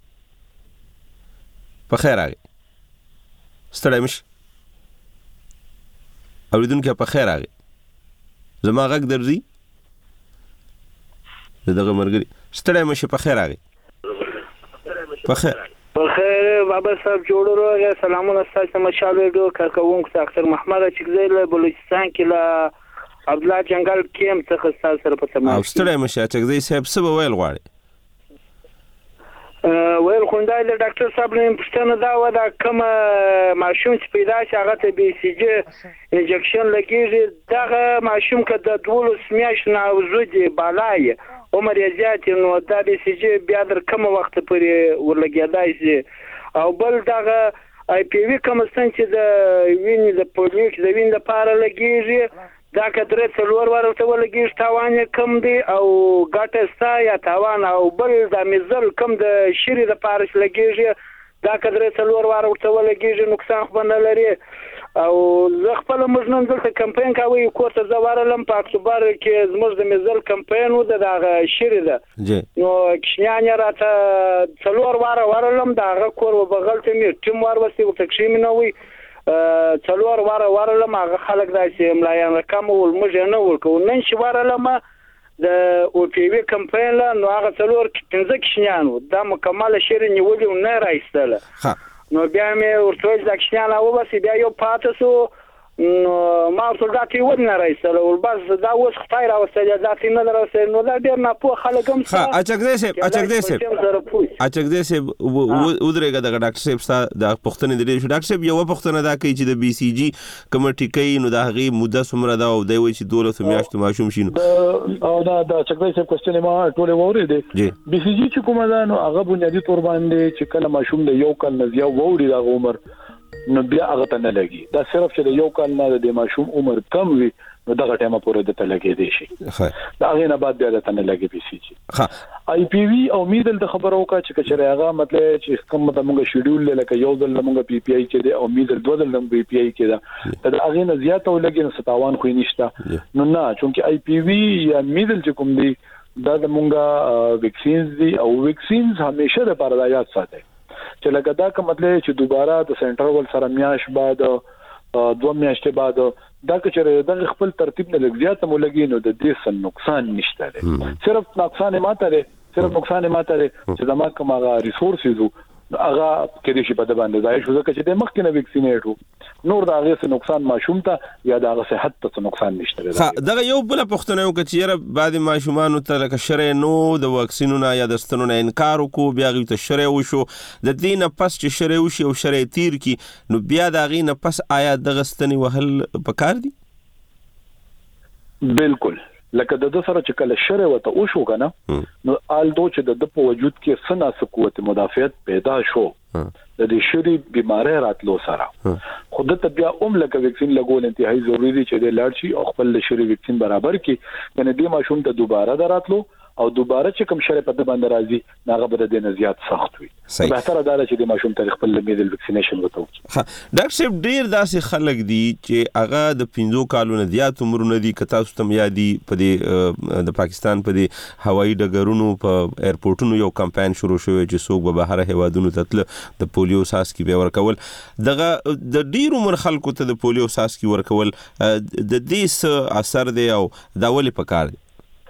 په خیر هغه ستړی مشي اوریدونکو په خیر هغه زما غږ درځي دغه ملګری ستړی مشي په خیر هغه په خیر بخیر بابا صاحب جوړو سلامونه ستاسو مشاله ډو کارکونکو ډاکټر محمد چکزی له بلوچستان کې له عبد الله جنگل کیم څخه تاسو سره په تماس او ستړی مشه چکزی صاحب څه ویل غواړي؟ ویل خوندای د ډاکټر صاحب نه پښتنه دا و دا کوم ماشوم چې پیدا شي هغه ته بي سي جي انجکشن لګیږي دغه ماشوم که د دولس میاشتو نه وزودي بالای عمر یې زیات نو دا بي سي جي بیا در کوم وخت پورې ورلګیدای شي او بل دغه آی پی وی کوم څنګه چې د وینې د پولیو د وینې لپاره لګیږي دا کډره څلور ورته ولګیږي تاوان کم دی او ګټه ستا یا تاوان او بل د مزل کم د شری لپاره لګیږي دا کډره څلور ورته ولګیږي نقصان خو نه لري او زه خپل مجنون دلته کمپاین کوي کوته زوارلم په اکتوبر کې زموږ د مزل کمپاین و دغه شری ده نو کښنیان راته څلور واره ورلم دغه کور وبغلته می ټیم ور وسی او تکشیم نه وي څلور واره ورلم هغه خلک داسې ملایان رقم ول موږ نه ورکو نن شي ورلم د او پی وی کمپاین نو هغه څلور پنځه کښنیان و دا مکمل شری نیولې نه راځله ها نو بیا مې ورته د کښنیان او بس بیا یو پاتسو نو ما ټولګه یې ودنه راځله او بس دا اوس خطای راوستل دا څنګه نه راوستل نو دا ډیر نه په خلک هم ها اچک دې سه اچک دې سه اچک دې سه ودرېګه د ډاکټر صاحب ستا د پښتنې د ډاکټر صاحب یو پښتنه دا کوي چې د بي سي جي کمیټي کوي نو دا غي مده سمره دا او دی وای چې دولت میاشتو ماشوم شینو او دا د اچک دې سه کوېسچن ما ټوله ووري دي بي سي جي چې کومه ده نو هغه بنیادی تور باندې چې کله ماشوم د یو کال نه زیات ووري دا عمر نو بیا هغه ته نه لګي دا صرف چې د یو کال نه د ماشوم عمر کم وي نو دغه ټیمه پورې د ته لګي دی شي دا هغه نه بعد بیا د ته نه لګي بي سي جي ها آی پی وی او میدل د خبرو کا چې کچره هغه مطلب چې کوم د موږ شیډول لکه یو ځل موږ پی پی آی کې دی او میدل دوه ځل موږ پی پی آی کې دا دا هغه نه زیات او لګي نو ستاوان خو نشته نو نه چونکه آی پی وی یا میدل چې کوم دی دا د موږ ویکسینز دي او ویکسینز همیشه د لپاره یاد ساتي چې لکه دا کوم مطلب چې دوباره د سنټرال سره میاش بعد دوه میاشتې بعد دا چې د خپل ترتیب نه لګیات مو لګي نو د دې سن نقصان نشته لري صرف نقصان ماته لري صرف نقصان ماته لري چې دا ما کوم هغه ریسورسز هغه کې دې شي په باندې ځای شو چې د مخکنه ویکسینېټو نور دا هغه څه نقصان ماشوم ته یا دا هغه صحت ته نقصان نشته ها دا یو بل پښتنه یو کچېره بعد ماشومان ته لکه شری نو د واکسینونو یا د ستنونو انکار وکړو بیا غوته شری وشو د دې نه پس چې شری وشي او شری تیر کی نو بیا دا غي نه پس آیا د غستنی وهل پکار دي بالکل لکه د سره چې کله شری وته او شو کنه نو آلدو چې د په وجود کې سنا قوت مدافعت پیدا شو د دې شری بيمارۍ راتلو سره خود ته بیا اوم لکه ویکسین لګول انتهایی ضروری دي چې د لاړ شي او خپل شری ویکسین برابر کړي کنه دې ماشوم ته دوباره دراتلو او دوباره چې کوم شری په د باندې راځي هغه به د نزيات سخت وي بهتره ده چې د ماشوم ته خپل میډل ویکسینیشن وکړو. ها ډاکټر صاحب ډیر داسې خلک دي چې هغه د پنځو کالو نه زیات عمر نه دي کته ستم یادي په د پاکستان په د هوایي ډګرونو په ایرپورټونو یو کمپاین شروع شوی چې څوک به بهر هوادونو تتل د پولیو ساسکی به ورکول دغه د ډیر عمر خلکو ته د پولیو ساسکی ورکول د دې اثر دی او دا ولې پکار دی؟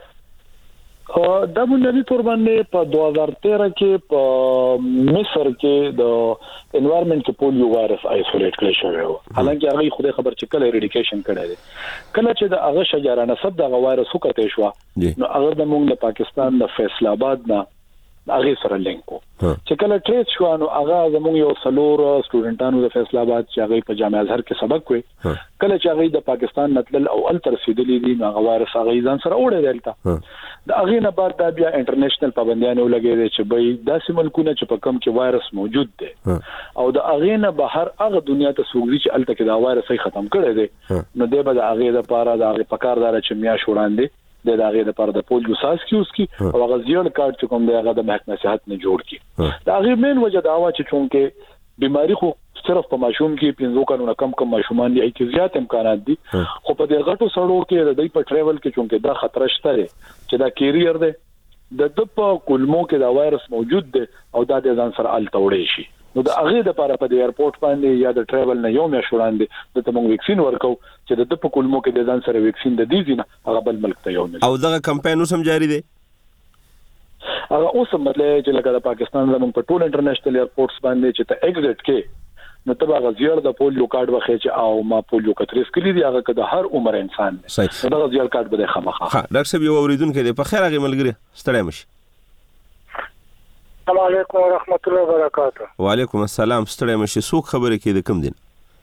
دا بنیادی تور باندې په دوه هزار تیرہ کې په مصر کې د انوایرنمنت کې پولیو وایرس آیسولیټ کړی شوی و حالانکه هغه خوده خبر چې کله اریډیکیشن کړی دی کله چې د هغه شجرانه سب د وایرس وکړې شو نو هغه د موږ د پاکستان د فیصل آباد نه هغه سره لینکو چې کله ټریس شو نو هغه زموږ یو څلور سټوډنټانو د فیصل آباد چې هغه په جامعه ازهر کې سبق کوي کله چې هغه د پاکستان نتل او ال ترسیدلی دي نو هغه وایرس هغه ځان سره وړي دلته د هغه نه بعد دا بیا انټرنیشنل پابندیانه ولګي چې به داسې ملکونه چې په کم کې وایرس موجود دی او د هغه نه بهر هغه دنیا ته سوګري چې الته کې دا وایرس یې ختم کړی دی نو د به د هغه د پاره د هغه پکاردار چې میا شوړاندې د هغه د پاره د پولیو ساس کیوس کی او هغه زیړ کارت چې کوم دی هغه د محکمه صحت نه جوړ کی دا هغه مین وجه دا و چې چونکه بیماری خو صرف په ماشوم کې پنځو کلونو کم کم ماشومان دي چې زیات امکانات دي خو په دې غټو سړو کې د دې په ټریول کې چونکه دا خطر شته چې دا کیریئر دی د د په کولمو کې دا وایرس موجود دی او دا د ځان سره ال توړې شي نو د هغه د لپاره په ایرپورټ باندې یا د ټریول نه یو مې شوړاندې د تمون ویکسین ورکو چې د په کولمو کې د ځان سره ویکسین د دې ځینه هغه بل ملک ته یو نه او دغه کمپاین اوس هم جاری دی هغه اوس هم مطلب چې لکه د پاکستان زموږ په ټول انټرنیشنل ایرپورټس باندې چې ته ایگزټ کې نو تبا غزیړ د پولیو کارت وخی چې او ما پولیو کتریس کلی دی هغه که د هر عمر انسان دی دا غزیړ کارت به خامخا ها ډاکټر صاحب یو اوریدونکو دی په خیر هغه ملګری ستړی مشي. السلام علیکم ورحمت الله وبرکاته. وعلیکم السلام ستړی مشي څوک خبرې کوي د کوم دین؟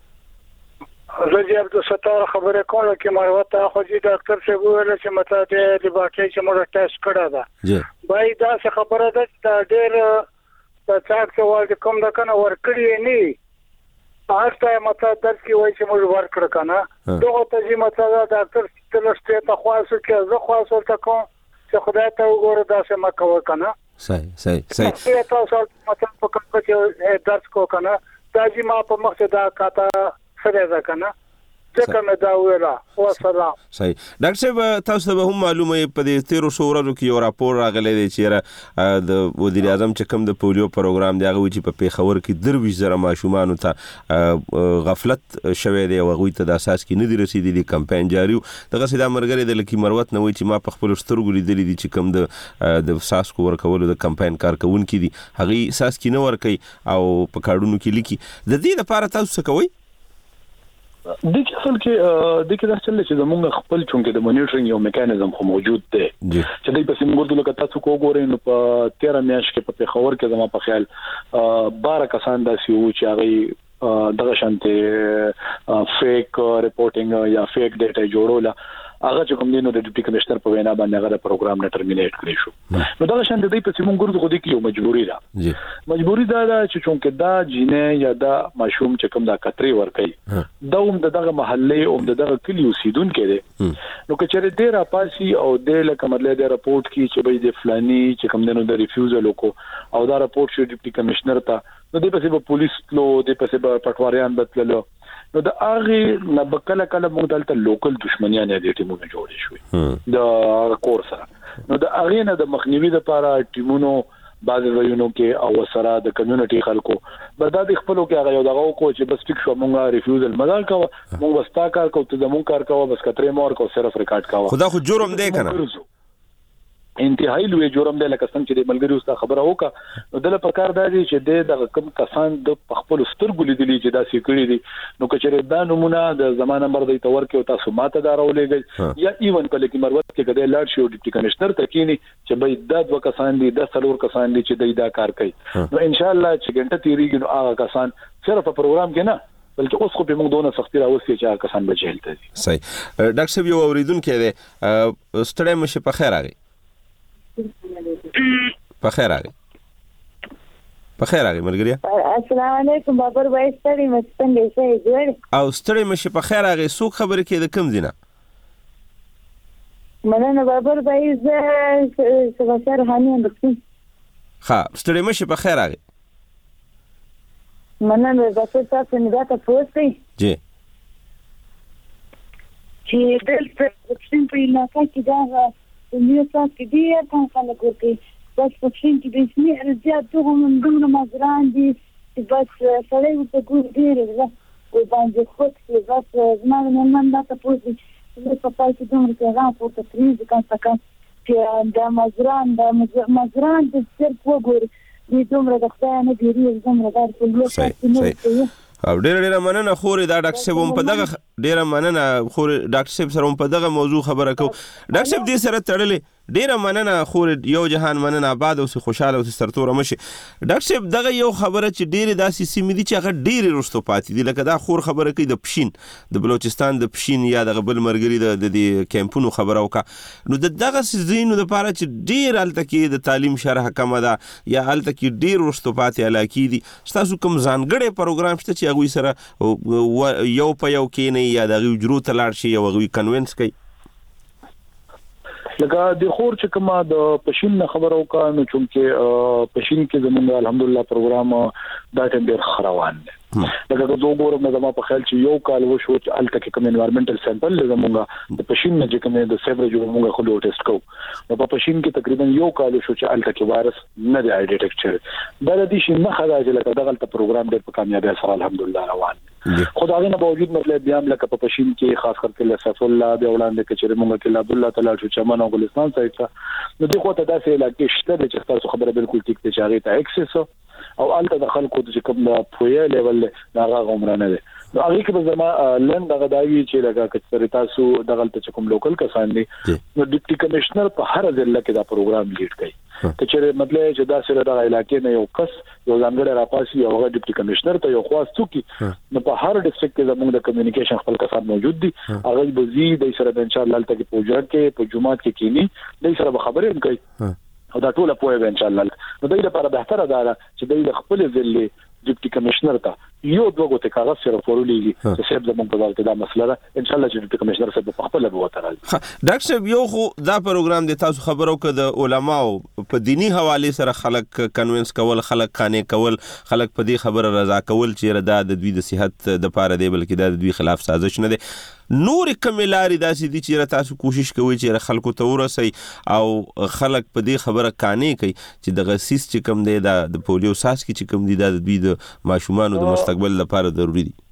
زه عبد الستار خبرې کوم چې مروته خو دې ډاکټر صاحب ویل چې مته د لیبارټری چې موږ ټیسټ کړه ده جی بای دا څه خبره ده چې ډېر په څاک څه وایي کوم دا کنه ورکړی نه هرته مته درس کې وایي چې موږ ورکړه کنه دغه ته چې مته ډاکټر تلسته ته خاصه کې زه خاصه ته کوم چې خدای ته وګوره دا څه ما کوي کنه صحیح صحیح صحیح ته تاسو مطلب په کوم کې درس کو کنه دا چې ما په مخ ته دا کاته سره ده کنه څنګه مې دا ویلا او سلام صحیح ډاکټر صاحب تاسو به هم معلومه په دې تیرو ورځو کې یو راپور راغلی دی چې د وزیر اعظم چې کوم د پولیو پروګرام دی هغه چې په پیښور کې درویش زره ماشومان ته غفلت شوه دی او هغه ته د اساس کې نه دی رسیدلی کمپاین جاری دغه سیده مرګري د لکی مروت نه وای چې ما په خپل سترګو لیدلې دي چې کوم د د ساس کو ورکول د کمپاین کارکونکو دي هغه اساس کې نه ورکي او په کارډونو کې لیکي د دې لپاره تاسو څه کوئ؟ د اصل کې د کې دا چل چې زمونږ خپل چونکه د مونیټرینګ یو میکانیزم خو موجود دی چې د په سیمګور د لکه تاسو کو ګورئ نو په تیرہ میاشت کې په خبر کې زما په خیال بارہ کسان داسې وو چې هغه دغه شانته فیک ریپورټینګ یا فیک ډیټا جوړوله هغه چې کوم دینو د ډیپټي کمشنر په وینا باندې هغه پروګرام نه ټرمینیټ کړی شو نو دا شان د دې په سیمون ګورځ خو دې کې یو مجبوری ده جی مجبوری دا ده چې چونکه دا جینې یا دا ماشوم چې کوم دا کتري ور کوي دا هم دغه محله او دغه کلی اوسیدونکو دي نو که چېرې ډیر اپاسي او د لکه مطلب د راپورټ کې چې به د فلاني چې کوم دینو د ریفیوزل وکړو او دا راپورټ شو ډیپټي کمشنر ته نو د پسې په پولیس لو د پسې په پټواریان بدللو نو د هغه نه بکله کله موږ دلته لوکل دښمنیان دي ټیمونه جوړې شوې د کورس نو د هغه نه د مخنیوي لپاره ټیمونو بعض وینو کې او سره د کمیونټي خلکو برداد خپلو کې هغه یو دغه کو چې بس ټیک شو موږ ریفیوزل مدار کوو موږ وستا کار کوو ته زمون کار کوو بس کترې مور کو صرف ریکارډ کوو خدا خو جرم دی کنه انتهایی لوی جرم دی لکه څنګه چې د ملګری اوسه خبره وکړه نو دله په کار دی چې د کم کسان د خپل سترګو لیدلی چې دا سېکړي دي نو کچره دا نمونه د زمانه نمبر دی تور کې او تاسو ماته دا راولېږي یا ایون په لکه مروت کې کده لاړ شي او ډیپټي کمشنر ته کینی چې به د دوه کسان دي د څلور کسان دي چې دا کار کوي نو ان شاء الله چې ګنټه تیریږي نو هغه کسان صرف په پروګرام کې نه بلکې اوس خو په موږ دونه سختي راوستي چې هغه کسان به جیل ته دي. صحیح ډاکټر صاحب یو اوریدونکو دی ستړی مشه په خیر راغی په خیر راغی په خیر راغی ملګریا. السلام علیکم بابر بھائی ستړي مې څنګه یې جوړ او ستړي مې په خیر راغی. څوک خبرې کې د کم دینه؟ مننه بابر بھائی زه سبا روحاني یم. ها ستړي مې په خیر راغی. مننه ډاکټر صاحب څنګه دا تاسو ته جی چې دلته پښین په علاقه کې دا د نیو ساوث کې ډېر کم خلک ورته بس پښین کې د اسمي ارزیات ته هم دومره مزران دي چې بس سړی ورته ګور ډېر و باندې خود کې بس زما نن دا تاسو چې په پای کې دومره پیغام ورته تریز کان څنګه چې دا مزران دا مزران د صرف وګور دي دومره د خدای نه دیری دومره دار په او ډېر ډېر مننه خوري دا ډاکټر صاحب هم په دغه ډېر مننه خوري ډاکټر صاحب سره هم په دغه موضوع خبره کو. ډاکټر صاحب دې سره تړلې ډېر مننه خوري یو جهان مننه آباد او خوشاله او سرتور مشي. ډاکټر صاحب دغه یو خبره چې ډېر داسې سیمې دي چې هغه ډېر رستو پاتې دي لکه دا خور خبره کوي د پښین د بلوچستان د پښین یا د بل مرګري د د کیمپونو خبره وکا نو د دغه سيزونو د پاره چې ډېر الته کې د تعلیم شرح کم ده یا الته کې ډېر رستو پاتې علاقې دي. تاسو کوم ځانګړی پروګرام شته چې هغه سره یو په یو کې نه یا د غوجرو ته لاړ شي او هغه کنوینس کوي؟ لکه د خور چې کومه د پښین نه خبرو کا نو چې پښین کې زموږ الحمدلله پروګرام دا ډېر خروان دی. لکه که زه وګورم نو زما په خیال چې یو کال وشو چې الته کې کوم انوایرنمنټل سیمپل زموږ د پښین نه چې کوم د سیوریج موږ خو ډو ټیسټ کوو نو په پښین کې تقریبا یو کال وشو چې الته کې وایرس نه دی ډیټیکټ شوی. دا د دې شي نه خدای چې لکه دغه پروګرام ډېر په کامیابی سره الحمدلله روان دی. خدای نه باوجود مطلب بیا لکه په پښین کې خاص کر کې لسف الله د وړاندې کې چې موږ کې عبد الله تعالی چې چمن او ګلستان سایت نو دغه خو ته داسې علاقې شته چې تاسو خبره بالکل ټیک ته چاري ته اکسس او الته د خلکو چې کوم د پوهه لیول هغه عمرانه ده. نو هغه کې به زما لن دغه دایي چې لکه کچري تاسو دغه ته کوم لوکل کسان دي نو ډیپټي کمشنر په هر ضلع کې دا پروګرام لیډ کوي. کچري مطلب چې دا سره د علاقې نه یو کس یو ځانګړی راپاسي او هغه ډیپټي کمشنر ته یو خاص څوکي نو په هر ډیسټریکټ کې زموږ د کمیونیکیشن خپل کسان موجود دي. هغه به زی د سره ان شاء الله تل کې پوجا کې په جمعات کې کینی د سره خبرې هم کوي او دا ټول په ان شاء الله نو د لپاره بهتره ده چې د خپل ضلع ډیپټي کمشنر ته یو دوه ته کاغذ سره فورولېږي چې سبب زموږ په ځای دا مسله ده ان شاء الله چې ډیپټي کمشنر سره په خپل به وترال. ډاکټر صاحب یو خو دا پروګرام د تاسو خبرو کې د علماو په دینی حواله سره خلک کنوینس کول خلک خانه کول خلک په دې خبره رضا کول چې ردا د دوی د صحت د پاره دی بلکې د دوی خلاف سازش نه دی. نور کملاري داسې دي چې تاسو کوشش کوئ چې خلکو ته ورسي او خلک په دې خبره کانې کوي چې د غسیس چې کم دی د پولیو ساس کې چې کم دی د دوی د ماشومان د مستقبل لپاره ضروری دي.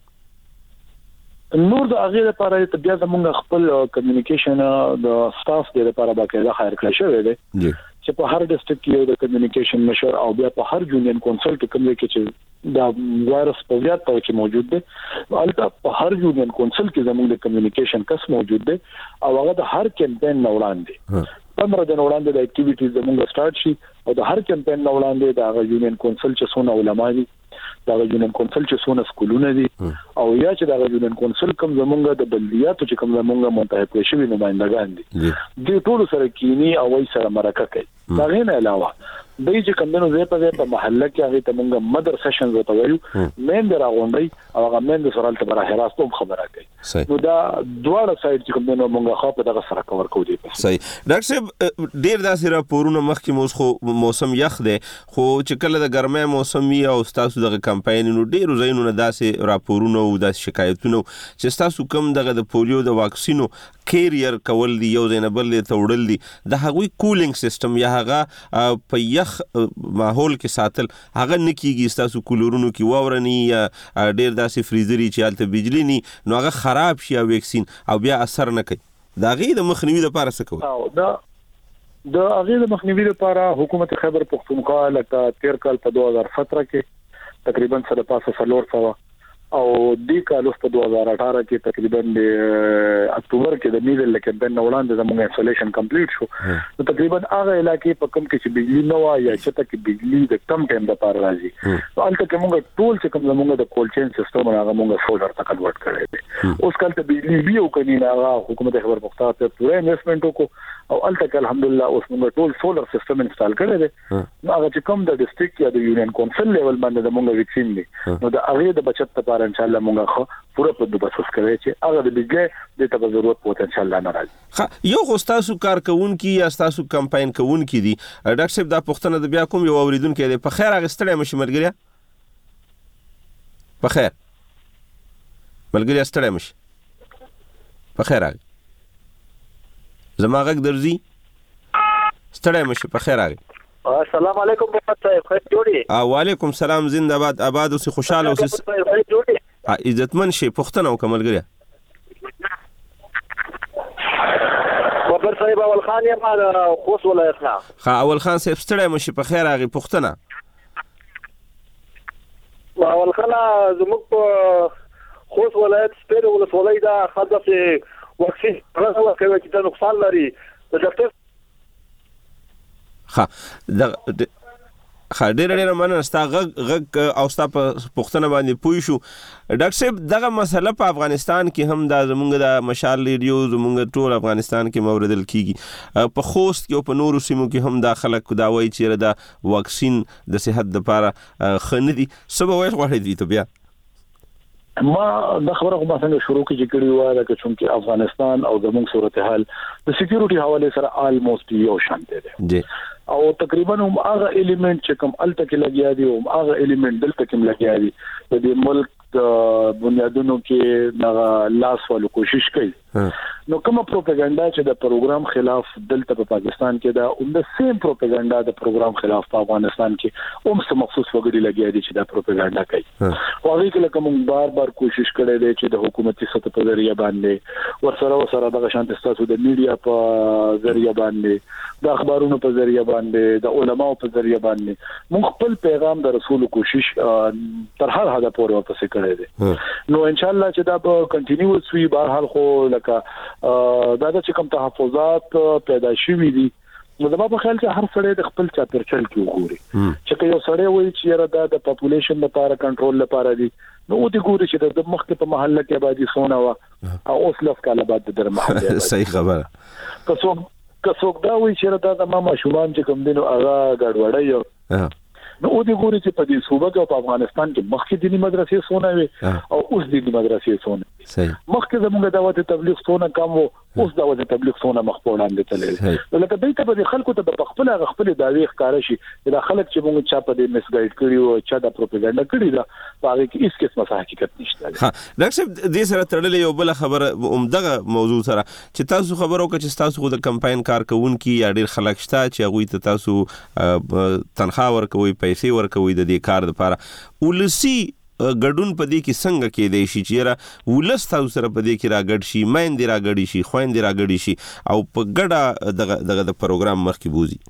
نور د هغه لپاره ته بیا زموږ خپل کمیونیکیشن د سټاف د لپاره باقاعده خیر کړی شوی دی چې په هر ډیسټریکټ کې یو د کمیونیکیشن مشر او بیا په هر یونین کونسل کې کوم کې چې دا وایرس په زیات توګه کې موجود دی البته په هر یونین کونسل کې زموږ د کمیونیکیشن کس موجود دی او هغه د هر کمپاین نه وړاندې پندرہ دن وړاندې د اکټیویټیز زموږ سٹارټ شي او د هر کمپاین نه وړاندې د یونین کونسل چې څونه علما دي دا یونین کونسل چې څونه سکولونه دي او یا چې دا یونین کونسل کوم زموږ د بلدیاتو چې کوم زموږ منتخب شوی نمائندگان دي د ټول سره کینی او وای سره مرکه کوي. دا غیر علاوه د دې چې کومو ځای په ځای په محله کې هغه ته موږ مدر سیشنز وته وایو مین دراغونډي او هغه مین د سره تل بره راستو خبره کوي. نو دا دواړه سایډ چې کومو موږ خو په دغه سره کور کوو دي. صحیح ډاکټر صاحب ډیر داسې راپورونه مخکې موږ خو موسم یخ دی خو چې کله د ګرمۍ موسم وي او تاسو دغه کمپاین نو ډیر زینونه داسې راپورونه او داسې شکایتونه چې تاسو کوم دغه د پولیو د واکسینو کیریئر کول دی یو زینبل ته وړل دي د هغوی کولینګ سیستم یا هغه په یخ ماحول کې ساتل هغه نکیږي تاسو کولورونو کې واورني یا ډیر داسې فریزري چې الته بجلی ني نو هغه خراب شي او ویکسین او بیا اثر نه کوي. دا غي د مخنیوي لپاره څه کوي؟ دا د هغه د مخنیوي لپاره حکومت خیبر پختونخوا لکه تیر کال په دوه هزار سترہ کې تقریبا سره پاسه سلور سوا او د کال په دوه هزار اټھارہ کې تقریبا د اکتوبر کې د میډل کمپاین نه وړاندې زموږ انسټالیشن کمپلیټ شو نو تقریبا هغه علاقې په کم کې چې بجلی نه وای یا چې تک بجلی د کم ټایم لپاره راځي نو البته چې موږ ټول چې کوم زموږ د کول چین سیستم هغه موږ سولر ته کنورټ کړی دی اوس کله ته بجلی بیا کني هغه حکومت خبر مختار ته پوره انویسټمنټ وکړو او البته الحمدلله اوس موږ ټول سولر سیستم انسټال کړی دی نو هغه چې کوم د ډیسټریکټ یا د یونین کونسل لیول باندې موږ وکسین دي نو د هغه د بچت لپاره ان شاء الله موږ خو پوره په بسوس کوي چې هغه د بجلی د ته ضرورت پوت ان شاء الله نه راځي یو غوستاسو کارکون کی یا تاسو کمپاین کوون کی دي ډاکټر صاحب دا پښتنه د بیا کوم یو اوریدونکو دی په خیر هغه ستړی مشي ملګری په خیر ملګری ستړی مشي په خیر هغه زما غږ درځي ستړی مشي په خیر هغه السلام علیکم محمد صاحب خیر جوړی وعلیکم سلام زنده باد آباد اوسې خوشاله اوسې عزتمن شي پښتنه وکملګری خبر صاحب اول خان یم د خوست ولایت نه ها اول خان صاحب ستړی مشي په خیر هغه پښتنه اول خان زموږ په خوست ولایت سپیر ولسوالۍ دا خاصه چې واکسین راځي کوي چې د نقصان لري د ډاکټر ها د خا ډېر ډېر مننه ستا غږ غږ او ستا په پښتنه باندې پوه شو ډاکټر صاحب دغه مسله په افغانستان کې هم دا زمونږ د مشال ریډیو زمونږ ټول افغانستان کې موردل کیږي په خوست کې او په نورو سیمو کې هم دا خلک دا وایي چې دا واکسین د صحت لپاره ښه نه دي څه به وایي غواړئ دوی ته بیا ما د خبره کومه څنګه شروع کې چې کړی و دا چې افغانستان او زموږ صورتحال د سکیورټي حواله سره آلموست یو شان دی او تقریبا هم هغه الیمنٹ چې کوم الته کې لګیا دي او هغه الیمنٹ دلته کې لګیا دي د دې ملک د بنیادونو کې د لاس والو کوشش کوي نو کومه پروپاګاندا چې د پروګرام خلاف دلته په پاکستان کې دا هم د سیم پروپاګاندا د پروګرام خلاف په افغانستان کې هم څه مخصوص وګړي لګیا دي چې دا پروپاګاندا کوي او هغه کې لکه موږ بار بار کوشش کړی دی چې د حکومتي سطح په ذریعہ باندې ورسره ورسره د شانت تاسو د میډیا په ذریعہ باندې د اخبارونو په ذریعہ باندې د علماو په ذریعہ باندې موږ خپل پیغام د رسول کوشش تر هر حدا پورې ورپسې کړی دی نو ان شاء الله چې دا به کنټینیوس وي بهر حال خو لکه دا چې کوم تحفظات پیدا شوي دي نو دا په خیال چې هر سړی د خپل چاپیرچل کې وګوري چې یو سړی وایي چې دا د پاپولیشن لپاره کنټرول لپاره دي نو د ګوري چې د مخکې په محله کې آبادی سونه وا او اوس لس کاله بعد د محله صحیح خبره که څوک که څوک دا وایي چې دا د ماما شومان چې کوم دینو هغه ګډوډي نو او د ګوري چې په دې صوبه کې په افغانستان کې مخکې دینی مدرسې سونه وي او اوس دینی مدرسې سونه صحیح مخکې زموږ دعوت تبلیغ سونه کم وو اوس دعوت تبلیغ سونه مخ په وړاندې تللی لکه دوی ته په خلکو ته په خپل خپل داوی ښکار شي دا خلک چې موږ چا په دې مسګایډ کړی او چا د پروپاګاندا کړی دا هغه کې هیڅ قسمه حقیقت نشته ها ډاکټر صاحب دې سره تړلې یو بل خبره عمدغه موضوع سره چې تاسو خبرو کې چې تاسو خو د کمپاین کارکونکو یا ډیر خلک شته چې هغه ته تاسو تنخواه ورکوي پیسې ورکوي د دې کار لپاره ولسی ګډون په دې کې څنګه کې دی شي چې را ولس تاسو سره په دې کې راګډ شي مېندې راګډ شي خويندې راګډ شي او په ګډه دغه دغه د پروګرام مخکې بوزي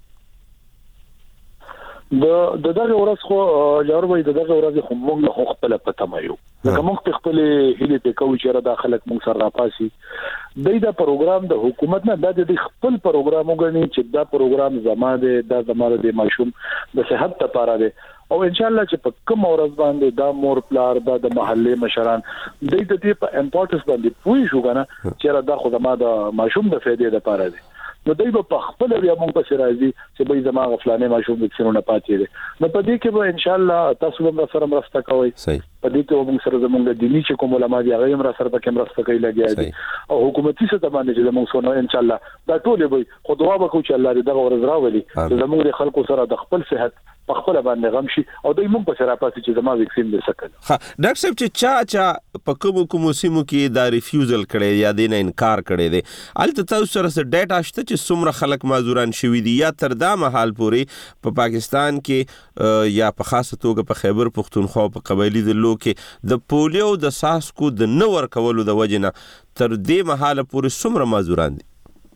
د دغه ورځ خو جوړوي د دغه ورځ خو موږ خو خپل پته مایو لکه موږ خپل هلي ته کوي چې را داخلك موږ سره راپاسي د دا پروګرام د حکومت نه د خپل پروګرام وګڼي چې دا پروګرام زماده د زماده د ماشوم د صحت لپاره دی او ان شاء الله چې په کوم ورځ باندې دا مور پلار دا د محلي مشران د دې په امپورټنس باندې پوي شو کنه چې را د خدما د ماشوم د فائدې لپاره دی نو دوی په خپل بیا موږ په راځي چې به زما غفلانه ماشوم د څنونه پاتې دي نو په دې کې به ان شاء الله تاسو هم سره مرسته کوئ صحیح په دې کې موږ سره زموږ د دیني چې کوم علماء دي هغه هم را سره په مرسته کوي لګیا دي او حکومتي څه باندې چې موږ سونه ان شاء الله دا ټول به خو دعا وکړو چې الله دې دغه ورځ راولي چې زموږ د خلکو سره د خپل صحت په خپل باندې غم شي او دوی موږ په سره پاتې چې زما ویکسین دې سکل ها ډاکټر صاحب چې چا چا په کوم کوم سیمو کې دا ریفیوزل کړي یا دې نه انکار کړي دي البته تاسو سره څه ډیټا شته چې څومره خلک معذوران شوي دي یا تر دا مهال پورې په پاکستان کې یا په خاصه توګه په خیبر پختونخوا په قبایلی ضلعو کې د پولیو د ساسکو د نور کولو د وجنه تر دې مهال پورې څومره معذوران دي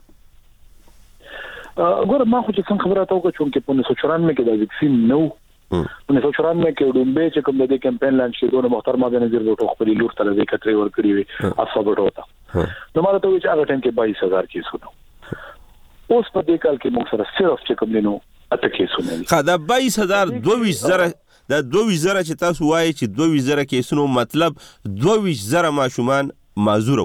ګوره ما خو چې څنګه خبره تاوګه چې په نو چورانمه کې د ویکسین نو نو چورانمه کې دومبه چې کوم د کمپاین لانچ کېدو نو محترم بنظیر بوټو خپل لور ته د کتري ور کړی وي اصحاب وټو ته نو ماته ته چې هغه ټیم کې باییس هزار کیسونه اوس په دې کال کې موږ سره صرف چې کوم دینو اته کیسونه دي خا دا باییس هزار دوه زره دا دوه زره چې تاسو وایي چې دوه زره کیسونو مطلب دوه زره ماشومان معذور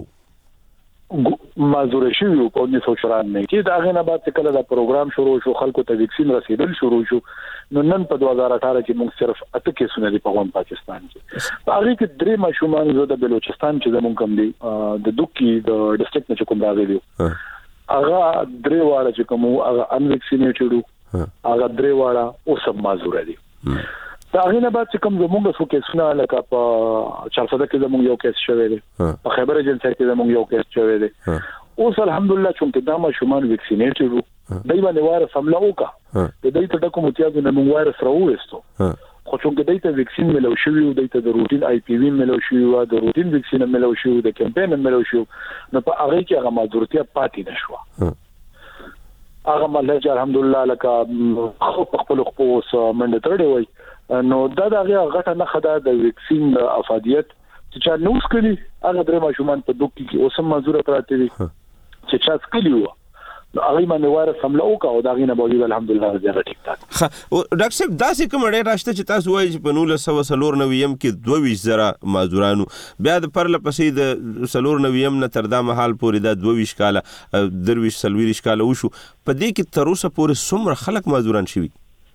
معذور شي په انیس سو چورانمه کې دا غنه بعد چې کله دا پروګرام شروع شو خلکو ته ویکسین رسیدل شروع شو نو نن په دوه هزار اټھارہ کې موږ صرف اته کیسونه دي په غون پاکستان کې هغه کې درې ماشومان زو د بلوچستان چې زمونږ کوم دي د دوکي د ډسټریکټ نه کوم راغلي هغه درې واړه چې کوم هغه ان ویکسینیټډ هغه درې واړه او سب معذور دي دا غینه بعد چې کوم زمونږ سو کیسونه لکه په چارسده کې زمونږ یو کیس شوی دی په خیبر ایجنسی کې زمونږ یو کیس شوی دی اوس الحمدلله چې دا ماشومان ویکسینیټډ وو دای باندې وایرس حمله وکړه د دې ته کوم متیازو نه موږ وایرس راوېستو خو چې دای ته ویکسین ملو شوی او دای ته د روټین آی پی وی ملو شوی او د روټین ویکسین ملو شوی د کمپاین ملو شوی نو په هغه کې هغه معذورتیا پاتې نشو هغه مله الحمدلله لکه خو په خپل خپل منډه وای نو دا دغه غټه نه خدا د ویکسین افادیت چې چا نو سکلی هغه درې ماشومان په دوکي کې اوسم معذور پراته دي چې چا سکلی و نو هغه باندې وایرس حمله وکړه او دا غینه بوجي الحمدلله زه ټیک ټاک ډاکټر صاحب دا څه کوم ډېر راشته چې تاسو وایي چې په نولس سوه څلور نوي کې دوه زره معذورانو بیا د پرله پسې د څلور نوي نه تر دا مهال پورې دا دوه کاله درویش سلویش کاله وشو په دې کې تر اوسه پورې څومره خلک معذوران شوي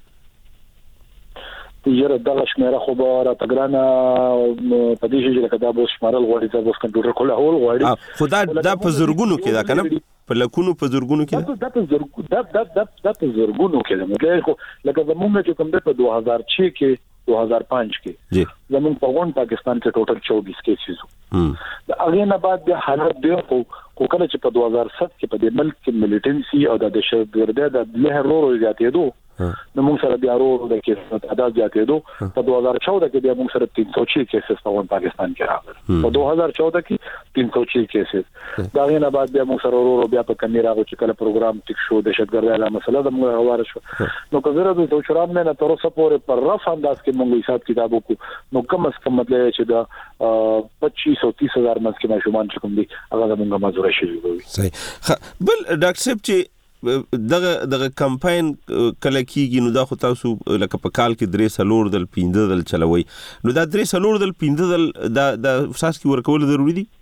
یره دغه شمیره خو به را تګرانه په دې چې لکه دا بوس شمارل غوړي دا بوس کنټرول کوله هول غوړي خو دا د په زرګونو کې دا کنه په لکونو په زرګونو کې دا په زرګونو دا دا دا د په زرګونو کې دا موږ خو لکه زمونږ چې کوم د په دوه هزار شش کې دوه هزار پنځه کې زمونږ په غون پاکستان کې ټوټل چوبیس کیسز وو دا هغه نه بعد د حالت دی خو کله چې په دوه هزار سات کې په دې ملک کې ملیټنسي او د دهشتګردۍ د لهر ورو زیاتېدو نو موږ سره بیا ورو د کیسو تعداد زیاتېدو په دوه هزار چودہ کې بیا موږ سره تین سو شش کیسز په پاکستان کې راغلل په دوه هزار چودہ کې تین سو شش کیسز دا غینه بعد بیا موږ سره ورو بیا په کمی راغو چې کله پروګرام ټیک شو د دهشتګردۍ له مسله د موږ غواره شو نو کزره د چورام نه تر اوسه پورې پر رف انداز کې موږ حساب کتاب وکړو نو کم از کم مطلب چې دا پچیس او تیس هزار مس کې ماشومان چې کوم دي هغه موږ معذور شي وي صحیح بل ډاکټر صاحب چې دغه دغه کمپاین کله کیږي نو دا خو تاسو لکه په کال کې درې سلور دل پینځه دل چلوي نو دا درې سلور دل پینځه دل دا د اساس کې ورکول ضروری دي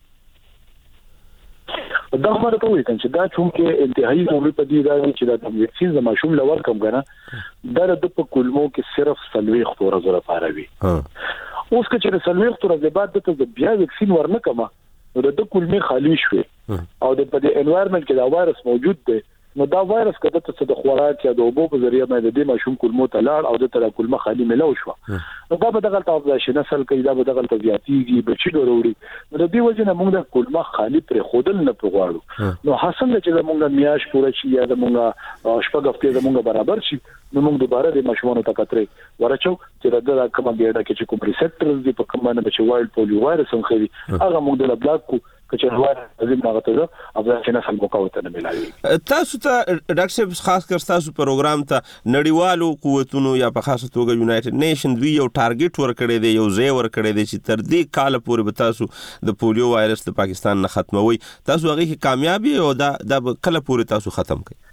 دا خبره کوي چې دا چون کې انتهایی ضروري پدې دا چې دا د ویکسین د ماشوم لور کم غنه دا د په کلمو کې صرف سلوي خطر زره پاروي اوس چې سلوي خطر د بعد د بیا ویکسین ورنه کما نو د کلمې خالی شوي او د په انوایرنمنت کې دا وایرس موجود دی نو دا وایرس کده ته د خوراک یا د اوبو په ذریعہ باندې د ماشوم کلمو ته لاړ او د تر کلمه خالی ملو شو نو دا به دغه تاسو نسل کې دا به دغه زیاتیږي بچی ضروري نو د دې وجه نه موږ د کلمه خالی پر خودل نه پغواړو نو حاصل چې موږ میاش پوره شي یا موږ شپږ هفته موږ برابر شي نو موږ دوباره د ماشومانو ته کترې ورچو چې دا کوم بیډه کې چې کوم ریسپټرز دي په کوم باندې چې وایلډ پولیو وایرس هم خېږي هغه موږ د بلاک کو چې وایرس زم هغه ته او دا چې نسل مقاومت نه ملایي تاسو ته ډاکټر صاحب خاص کر تاسو پروګرام ته نړیوالو قوتونو یا په خاصه توګه یونایټډ نیشن دوی یو ټارګټ ورکړی دی یو ځای ورکړی دی چې تر دې کال پورې به تاسو د پولیو وایرس د پاکستان نه ختموي تاسو هغه کې کامیابی او دا د کله پورې تاسو ختم کړئ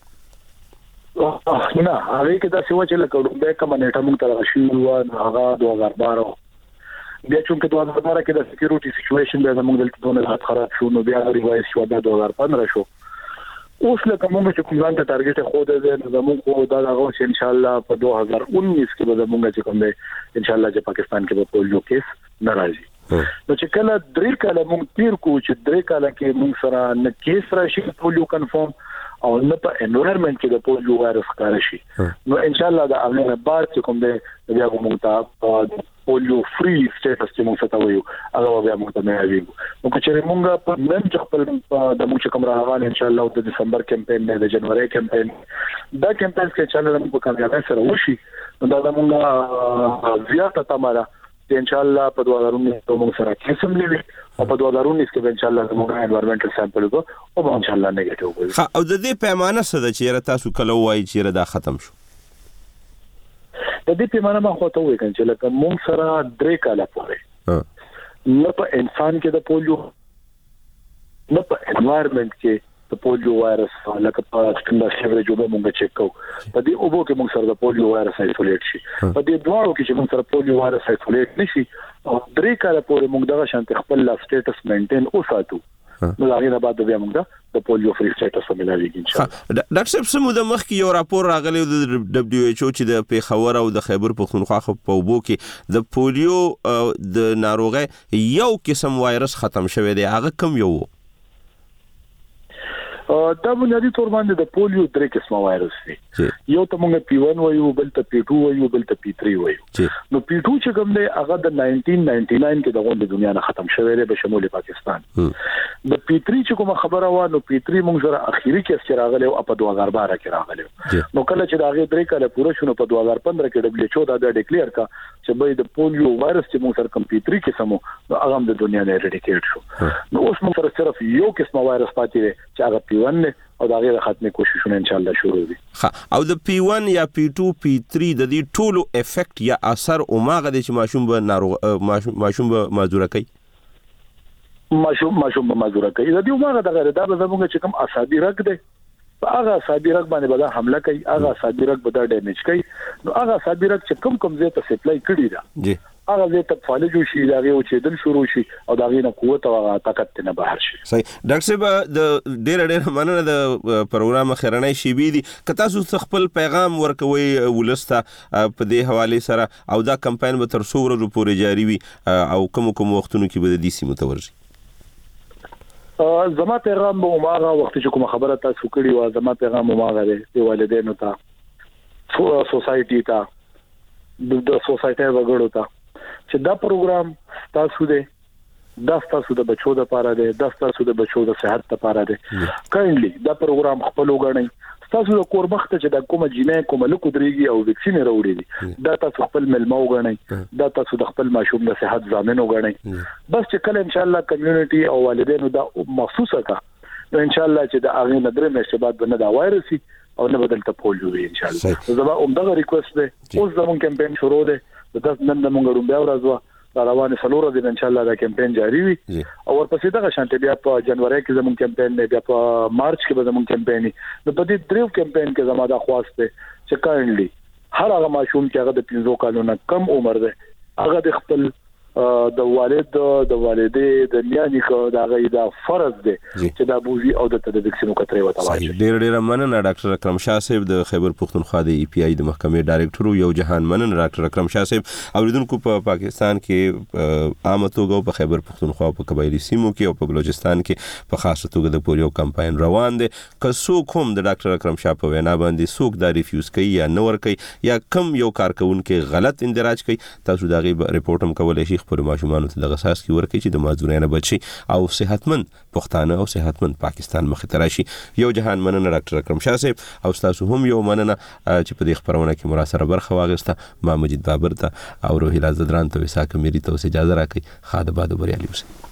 نه هغه کې دا څه چې لکه د کوم نیټه موږ ته راشي او هغه دوه هزار بارہ بیا چې دوه هزار بارہ کې د سکیورټي سچويشن به زموږ دلته دونه خراب شو نو بیا ریوایز شو د دوه هزار پندرہ شو اوس لکه موږ چې کوم ځان ته ټارګټ خو د زموږ خو دا هغه چې ان شاء الله په دوه هزار انیس کې به زموږ چې کوم دی ان شاء الله چې پاکستان کې به پولیو کیس ناراضي نو چې کله درې کاله موږ تیر کو چې درې کاله کې موږ سره نه کیس راشي پولیو کنفرم او نه په انوایرنمنت کې د پولیو وایرس کار شي نو ان شاء الله دا امنه بعد چې کوم دی بیا موږ ته پولیو فری سټیټس چې موږ ته وایو هغه بیا موږ ته نه وایو نو چې موږ په نن چې خپل د موږ کوم راغان ان شاء الله د دسمبر کمپاین نه د جنوري کمپاین دا کمپاین کې چې موږ په کامیابی سره وشي نو دا موږ زیاته تماره ان شاء الله په دوه هزار انیس کې موږ سره کیسم لري او په دوه هزار انیس کې ان شاء الله موږ انوایرنمنټل سامپل کو او ان شاء الله نیگیټیو کوو ها او د دې پیمانه څه د چیرې تاسو کله وایي چې دا ختم شو د دې پیمانه ما خو ته وایي چې لکه مونږ سره درې کاله پورې نه په انسان کې د پولیو نه په انوایرنمنت کې د پولیو وایرس لکه په څنګه سیوریج وبه مونږ چیک کوو په دې اوبو کې مونږ سره د پولیو وایرس ایسولیټ شي په دې دواړو کې چې مونږ سره پولیو وایرس ایسولیټ نشي او درې کاله پورې مونږ دغه شانت خپل لا سټیټس مینټین اوساتو نو هغه نه بعد بیا مونږ د پولیو فری سټیټس وملایږي ان شاء الله. ډاکټر صاحب سمو د مخ کې یو راپور راغلی د دبليو ایچ او چې د پیښور او د خیبر پښتونخوا په اوبو کې د پولیو د ناروغي یو قسم وایرس ختم شوی دی هغه کوم یو دا بنیادی تور باندې د پولیو درې قسمه وایرس دي یو ته موږ پی ون وایو بل ته پی ټو وایو بل ته پی تھری وایو نو پی ټو چې کوم دی هغه د ناینټین ناینټی ناین کې دغه د دنیا نه ختم شوی دی په شمول پاکستان د پی تھری چې کوم خبره و نو پی تھری موږ سره اخیری کې چې راغلی او په دوه هزار بارہ کې راغلی نو کله چې داغه درې کاله پوره شونه په دوه هزار پندرہ کې دبليو ایچ او دا ډیکلیئر کا چې به د پولیو وایرس چې موږ سره کوم پی تھری کې سمو نو هغه د دنیا نه اریډیکیټ شو نو اوس موږ سره صرف یو قسمه وایرس پاتې دی چې هغه پی ون نه او دا غیر ختمه کوششونه ان شاء الله شروع دي. او د پی ون یا پی ټو پی تھری د دې ټولو افیکټ یا اثر او ماغه د ماشوم به ناروغ ماشوم به مازوره کوي ماشوم ماشوم به مازوره کوي د دې ماغه د غیر دا به زموږ چې کوم اعصابي رګ دی هغه اعصابي رګ باندې به حمله کوي هغه اعصابي رګ به دا ډیمیج کوي نو هغه اعصابي رګ چې کوم کوم ځای ته سپلای کړی دا جی هغه ځای ته فالج شي دا یو چې دل شروع شي او دا غینه قوت او طاقت نه بهر شي. صحیح ډاکټر صاحب د ډېر ډېر مننه د پروګرام خیرنۍ شی بي دي که تاسو خپل پیغام ورکوي ولسته په دې حواله سره او دا کمپاین به تر څو ورځې پورې جاری وي او کوم کوم وختونو کې به د دې سیمه تورځي زما پیغام به عمره وخت چې کوم خبره تاسو کړی و زما پیغام عمره دی د والدینو ته سوسایټي ته د سوسایټي وګړو ته چې دا پروګرام تاسو دی دا تاسو د بچو د پاره دی دا تاسو د بچو د صحت لپاره دی کایندلی دا پروګرام خپل وګڼئ تاسو د کور مخ ته چې د کومه جینې کومه لکو درېږي او ویکسین راوړي دي دا تاسو خپل ملمو وګڼئ دا تاسو د خپل ماشوم د صحت ضامن وګڼئ بس چې کله ان شاء الله کمیونټي او والدینو دا محسوسه کا نو ان شاء الله چې د اغه ندرې مې بعد بنه دا وایرس او نه بدل ته پولیو وي ان شاء الله زما عمدغه ریکوست ده اوس زمون کمپاین شروع ده د داس نن د مونږ روم بیا ورځو دا روانه سلوره دي ان شاء الله دا کمپاین جاری وي او ورپسې دا شانته بیا په جنوري کې زمون کمپاین نه بیا په مارچ کې به زمون کمپاین نو په دې دریو کمپاین کې زما دا خواسته چې کایندلی هر هغه ماشوم چې هغه د پنځو کالو نه کم عمر ده هغه د خپل د والد د والدې د میانې کو دا غي دا فرض دی چې دا بوزي او د تدبیکسینو کترې وته واچي. ډېر ډېر مننه ډاکټر اکرم شاه صاحب د خیبر پښتونخوا د ای پی آی د محکمې ډایریکټر یو جهان مننه ډاکټر اکرم شاه صاحب اوریدونکو په پاکستان کې عام توګه په خیبر پښتونخوا په قبایلی سیمو کې او په بلوچستان کې په خاصه توګه د پولیو کمپاین روان دي که څوک هم د ډاکټر اکرم شاه په وینا باندې څوک دا ریفیوز کوي یا نه ور کوي یا کم یو کارکونکو غلط اندراج کوي تاسو دا غي ریپورت هم کولای شئ خپل ماشومان ته د غساس کی ورکړي چې د مازورینه بچي او صحتمند پښتانه او صحتمند پاکستان مخ ته راشي. یو جهان مننه ډاکټر اکرم شاه صاحب او تاسو هم یو مننه چې په دې خبرونه کې مراسره برخه واغسته ما مجید بابر ته او روحي لازدران ته وساکه مری ته اجازه راکړي خاطر بعد بریالي اوسئ.